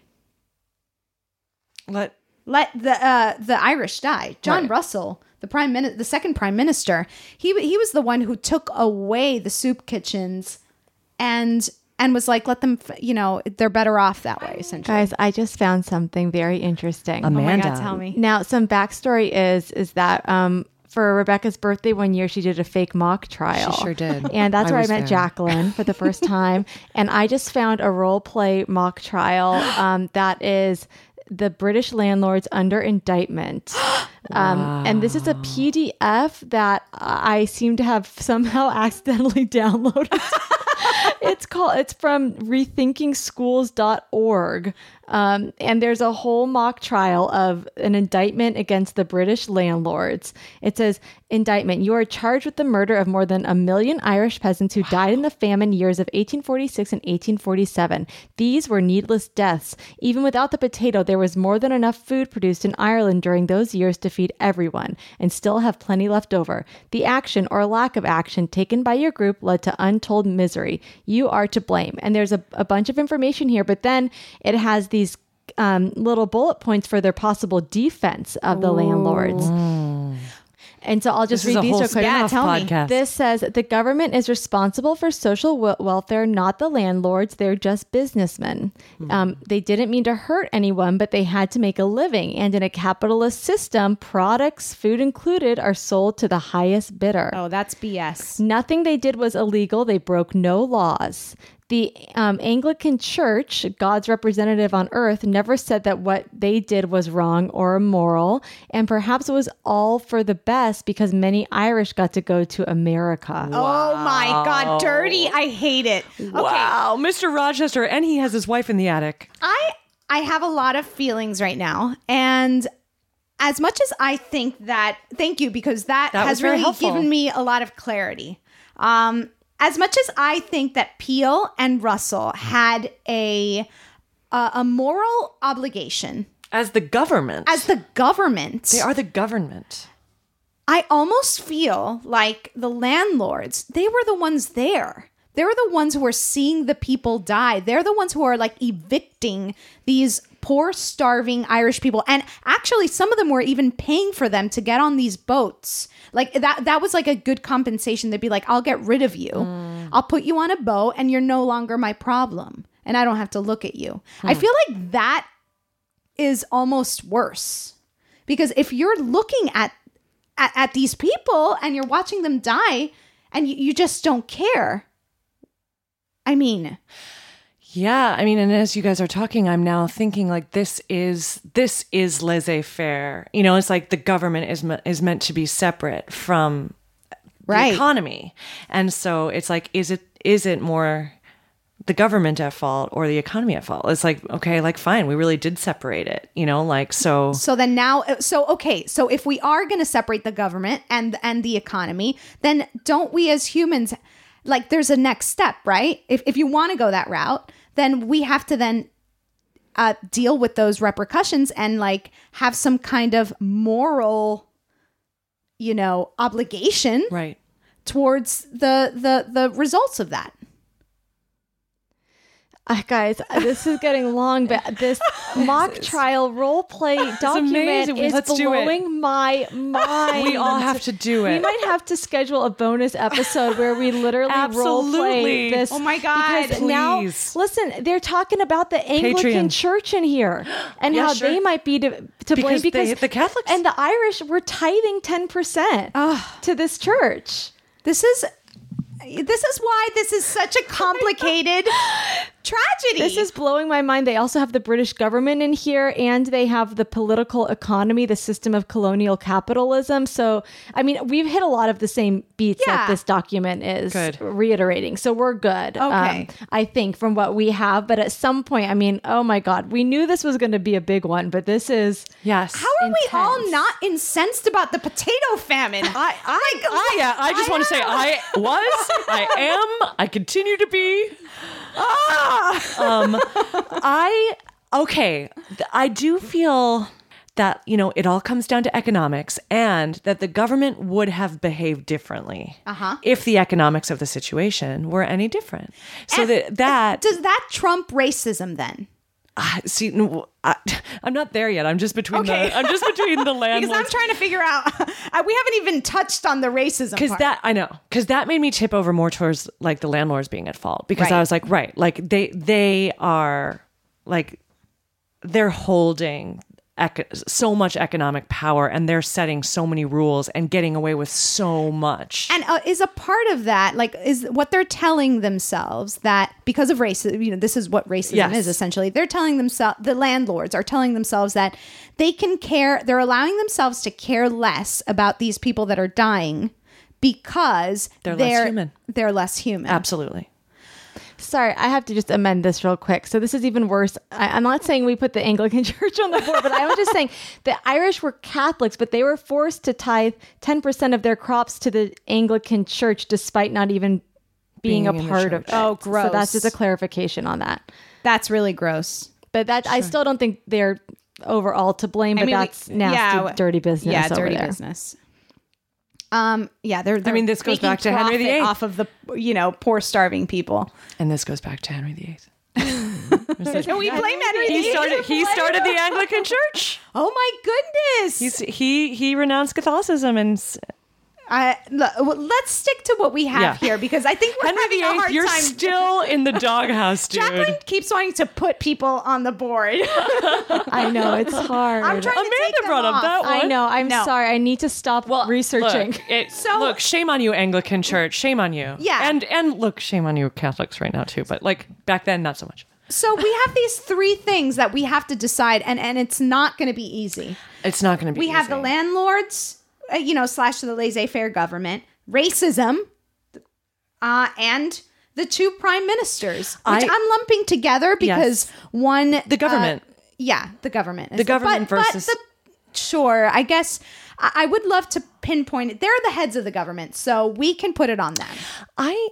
Let Let the uh, the Irish die. John Right. Russell, the prime min- the second prime minister, he he was the one who took away the soup kitchens and and was like, let them, f- you know, they're better off that way, essentially. Guys, I just found something very interesting. Amanda. Oh my God, tell me. Now, some backstory is is that um, for Rebecca's birthday one year, she did a fake mock trial. She sure did. And that's I where I was met there. Jacqueline for the first time. And I just found a role play mock trial um, that is the British landlords under indictment. Um, and this is a P D F that I seem to have somehow accidentally downloaded. It's called, it's from rethinking schools dot org. Um, and there's a whole mock trial of an indictment against the British landlords. It says, indictment, you are charged with the murder of more than a million Irish peasants who died in the famine years of eighteen forty-six and eighteen forty-seven. These were needless deaths. Even without the potato, there was more than enough food produced in Ireland during those years to feed everyone, and still have plenty left over. The action or lack of action taken by your group led to untold misery. You are to blame. And there's a, a bunch of information here, but then it has these um, little bullet points for their possible defense of the landlords. And so I'll just This is read a these whole real quick. spin-off podcast. This says the government is responsible for social w- welfare, not the landlords. They're just businessmen. Hmm. Um, they didn't mean to hurt anyone, but they had to make a living. And in a capitalist system, products, food included, are sold to the highest bidder. Oh, that's B S. Nothing they did was illegal. They broke no laws. The um, Anglican Church, God's representative on earth, never said that what they did was wrong or immoral. And perhaps it was all for the best because many Irish got to go to America. Oh my God, dirty. I hate it. Okay. Wow, Mister Rochester, and he has his wife in the attic. I I have a lot of feelings right now, and as much as I think that, thank you, because that, That was has very really helpful. given me a lot of clarity. Um, as much as I think that Peel and Russell had a a, a moral obligation As the government. as the government, They are the government. I almost feel like the landlords, they were the ones there. They were the ones who were seeing the people die. They're the ones who are like evicting these poor, starving Irish people. And actually, some of them were even paying for them to get on these boats. Like that, that was like a good compensation. They'd be like, I'll get rid of you. Mm. I'll put you on a boat and you're no longer my problem. And I don't have to look at you. Hmm. I feel like that is almost worse. Because if you're looking at At, at these people and you're watching them die and you, you just don't care. I mean, Yeah, I mean, and as you guys are talking, I'm now thinking like this is this is laissez-faire. You know, it's like the government is me- is meant to be separate from Right. the economy, and so it's like, is it is it more the government at fault or the economy at fault? It's like, okay, like fine, we really did separate it. You know, like so. so then now, so okay, so if we are going to separate the government and and the economy, then don't we as humans, like there's a next step, right? If if you want to go that route, then we have to then uh, deal with those repercussions and like have some kind of moral, you know, obligation Right. towards the the the results of that. Uh, guys, this is getting long, but this mock trial role play document amazing. is Let's do it. blowing my mind. We all have to do it. We might have to schedule a bonus episode where we literally role play Absolutely. this. Oh my God. Because now, Please. listen, they're talking about the Anglican Patreon. Church in here and Yeah, how sure. they might be to, to blame Because they because hit the Catholics. and the Irish were tithing ten percent to this church. This is this is why this is such a complicated tragedy. This is blowing my mind. They also have the British government in here, and they have the political economy, the system of colonial capitalism. So, I mean, we've hit a lot of the same beats Yeah. that this document is Good. reiterating. So we're good. Okay. Um, I think from what we have, but at some point, I mean, oh my God, we knew this was going to be a big one, but this is Yes. How are we all intense. not incensed about the potato famine? I, I, I, yeah, I just want to say I was, I am, I continue to be. Ah! Um, I, okay, th- I do feel that, you know, it all comes down to economics and that the government would have behaved differently Uh-huh. if the economics of the situation were any different. So And that, that, does that trump racism then? I see, no, I, I'm not there yet. I'm just between Okay. the, I'm just between the Because landlords. I'm trying to figure out. uh, we haven't even touched on the racism Because part. that I know, because that made me tip over more towards like the landlords being at fault. Because Right. I was like, right, like they they are like they're holding ec- so much economic power, and they're setting so many rules and getting away with so much. And uh, is a part of that, like, is what they're telling themselves that because of racism, you know, this is what racism Yes. is essentially. They're telling themselves, the landlords are telling themselves that they can care, they're allowing themselves to care less about these people that are dying because They're less human. They're less human. Absolutely. Sorry, I have to just amend this real quick. So this is even worse. I, I'm not saying we put the Anglican Church on the board, but I was just saying the Irish were Catholics, but they were forced to tithe ten percent of their crops to the Anglican Church despite not even being, Being a in the part of it. church. Oh, So gross. that's just a clarification on that. That's really gross. But that I still don't think they're overall to blame, I but mean, we- that's nasty, yeah, dirty business. Yeah, over dirty there. business. Um, yeah, they're, they're mean, this goes making back to Henry the profit Eighth. off of the, you know, poor starving people. And this goes back to Henry the Eighth. Can we blame Henry the He Eighth? started. He started the Anglican Church. Oh my goodness! He's, he he renounced Catholicism and s- I, look, well, let's stick to what we have Yeah. here because I think we're Henry having the a Eighth. hard You're time. still in the doghouse, dude. Jacqueline keeps wanting to put people on the board. I know, it's hard. I'm trying to Amanda take them brought up off. that one. I know. I'm No. sorry. I need to stop researching. Look, it, So- look, shame on you, Anglican Church. Shame on you. Yeah. And and look, shame on you, Catholics, right now too. But like back then, not so much. So we have these three things that we have to decide, and, and it's not going to be easy. It's not going to be. We have the easy. landlords, uh, you know, slash the laissez-faire government, racism, uh, and the two prime ministers, which I- I'm lumping together because Yes. one... The government. uh, yeah, the government. is- The government but, versus- But the, sure, I guess I, I would love to pinpoint it. They're the heads of the government, so we can put it on them. I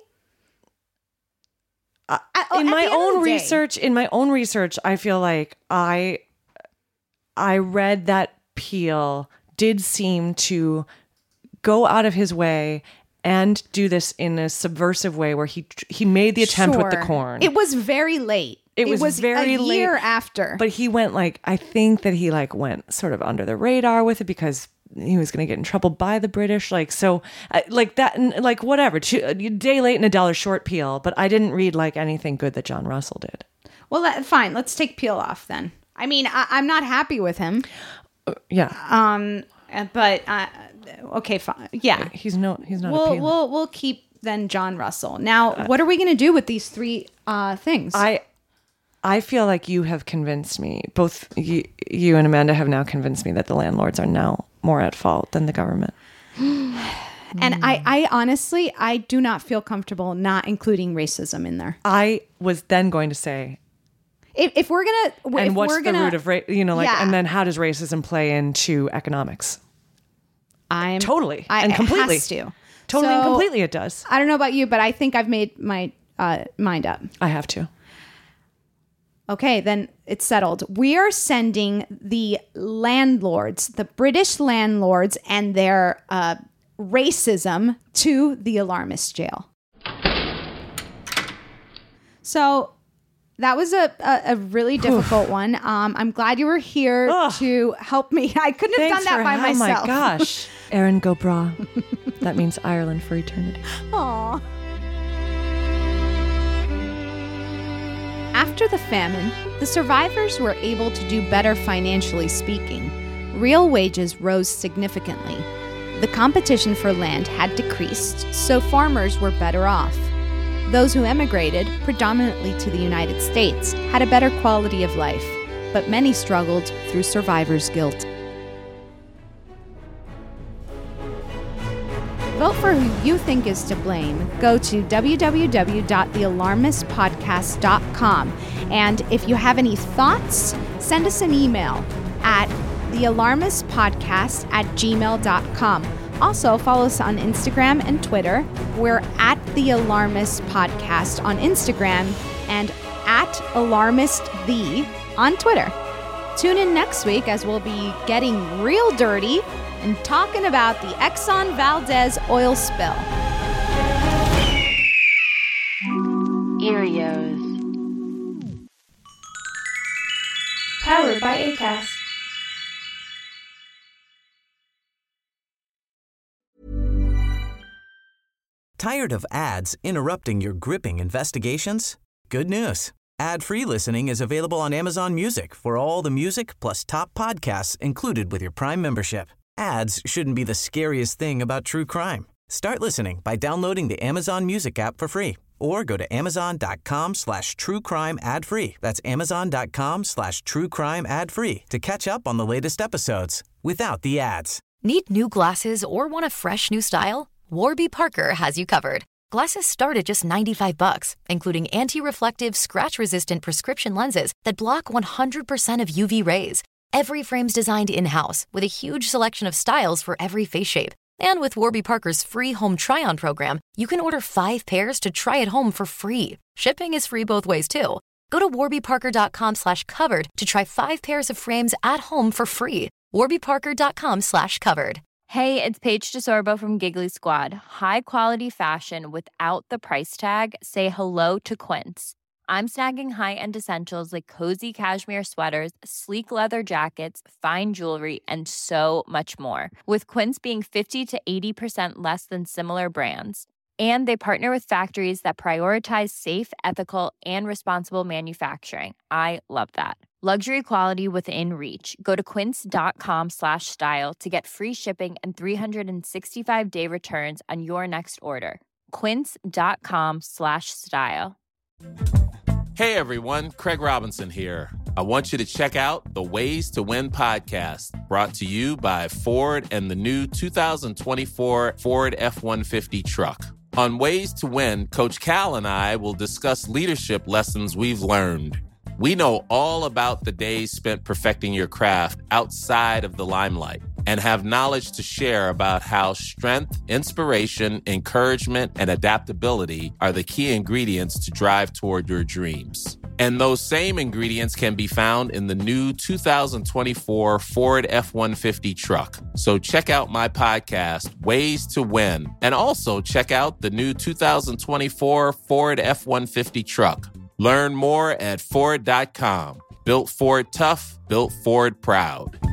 At- in at my the end of own the day- research, in my own research, I feel like I I read that Peel did seem to go out of his way and do this in a subversive way where he he made the attempt with the Sure. corn. It was very late. It was very a year late, after. But he went like, I think that he like went sort of under the radar with it because he was going to get in trouble by the British. Like, so uh, like that, and like whatever, two, a day late and a dollar short, Peel. But I didn't read like anything good that John Russell did. Well, let, fine. Let's take Peel off then. I mean, I, I'm not happy with him. Yeah. Um, uh, but uh, okay, fine. Yeah, He's no, he's not we'll appealing. we'll we'll keep then John Russell. Now, what are we going to do with these three uh, things? I I feel like you have convinced me, both you, you and Amanda have now convinced me that the landlords are now more at fault than the government. and I, I honestly, I do not feel comfortable not including racism in there. I was then going to say, If, if we're gonna, if and what's we're the gonna, root of ra- you know, like, Yeah. and then how does racism play into economics? I'm Totally I, and it completely, has to. totally and So, completely, it does. I don't know about you, but I think I've made my uh, mind up. I have to. Okay, then it's settled. We are sending the landlords, the British landlords, and their uh, racism to the alarmist jail. So, That was a, a, a really difficult one. Um, I'm glad you were here Ugh. to help me. I couldn't have Thanks done that for, by oh myself. Oh my gosh. Erin go bra. That means Ireland for eternity. Aww. After the famine, the survivors were able to do better financially speaking. Real wages rose significantly. The competition for land had decreased, so farmers were better off. Those who emigrated, predominantly to the United States, had a better quality of life, but many struggled through survivor's guilt. Vote for who you think is to blame. Go to w w w dot the alarmist podcast dot com. And if you have any thoughts, send us an email at the alarmist podcast at gmail dot com. Also, follow us on Instagram and Twitter. We're at The Alarmist Podcast on Instagram and at AlarmistThe on Twitter. Tune in next week as we'll be getting real dirty and talking about the Exxon Valdez oil spill. Erios. Powered by Acast. Tired of ads interrupting your gripping investigations? Good news. Ad-free listening is available on Amazon Music for all the music plus top podcasts included with your Prime membership. Ads shouldn't be the scariest thing about true crime. Start listening by downloading the Amazon Music app for free or go to amazon.com slash true crime ad free. That's amazon.com slash true crime ad free to catch up on the latest episodes without the ads. Need new glasses or want a fresh new style? Warby Parker has you covered. Glasses start at just ninety-five bucks, including anti-reflective, scratch-resistant prescription lenses that block one hundred percent of U V rays. Every frame's designed in-house with a huge selection of styles for every face shape. And with Warby Parker's free home try-on program, you can order five pairs to try at home for free. Shipping is free both ways, too. Go to warbyparker.com slash covered to try five pairs of frames at home for free. warbyparker.com slash covered. Hey, it's Paige DeSorbo from Giggly Squad. High quality fashion without the price tag. Say hello to Quince. I'm snagging high-end essentials like cozy cashmere sweaters, sleek leather jackets, fine jewelry, and so much more. With Quince being fifty to eighty percent less than similar brands. And they partner with factories that prioritize safe, ethical, and responsible manufacturing. I love that. Luxury quality within reach. Go to quince.com slash style to get free shipping and three sixty-five day returns on your next order. Quince.com slash style. Hey everyone, Craig Robinson here. I want you to check out the Ways to Win podcast, brought to you by Ford and the new two thousand twenty-four Ford F one fifty truck. On Ways to Win, Coach Cal and I will discuss leadership lessons we've learned. We know all about the days spent perfecting your craft outside of the limelight and have knowledge to share about how strength, inspiration, encouragement, and adaptability are the key ingredients to drive toward your dreams. And those same ingredients can be found in the new two thousand twenty-four Ford F one fifty truck. So check out my podcast, Ways to Win, and also check out the new two thousand twenty-four Ford F one fifty truck. Learn more at Ford dot com. Built Ford tough, built Ford proud.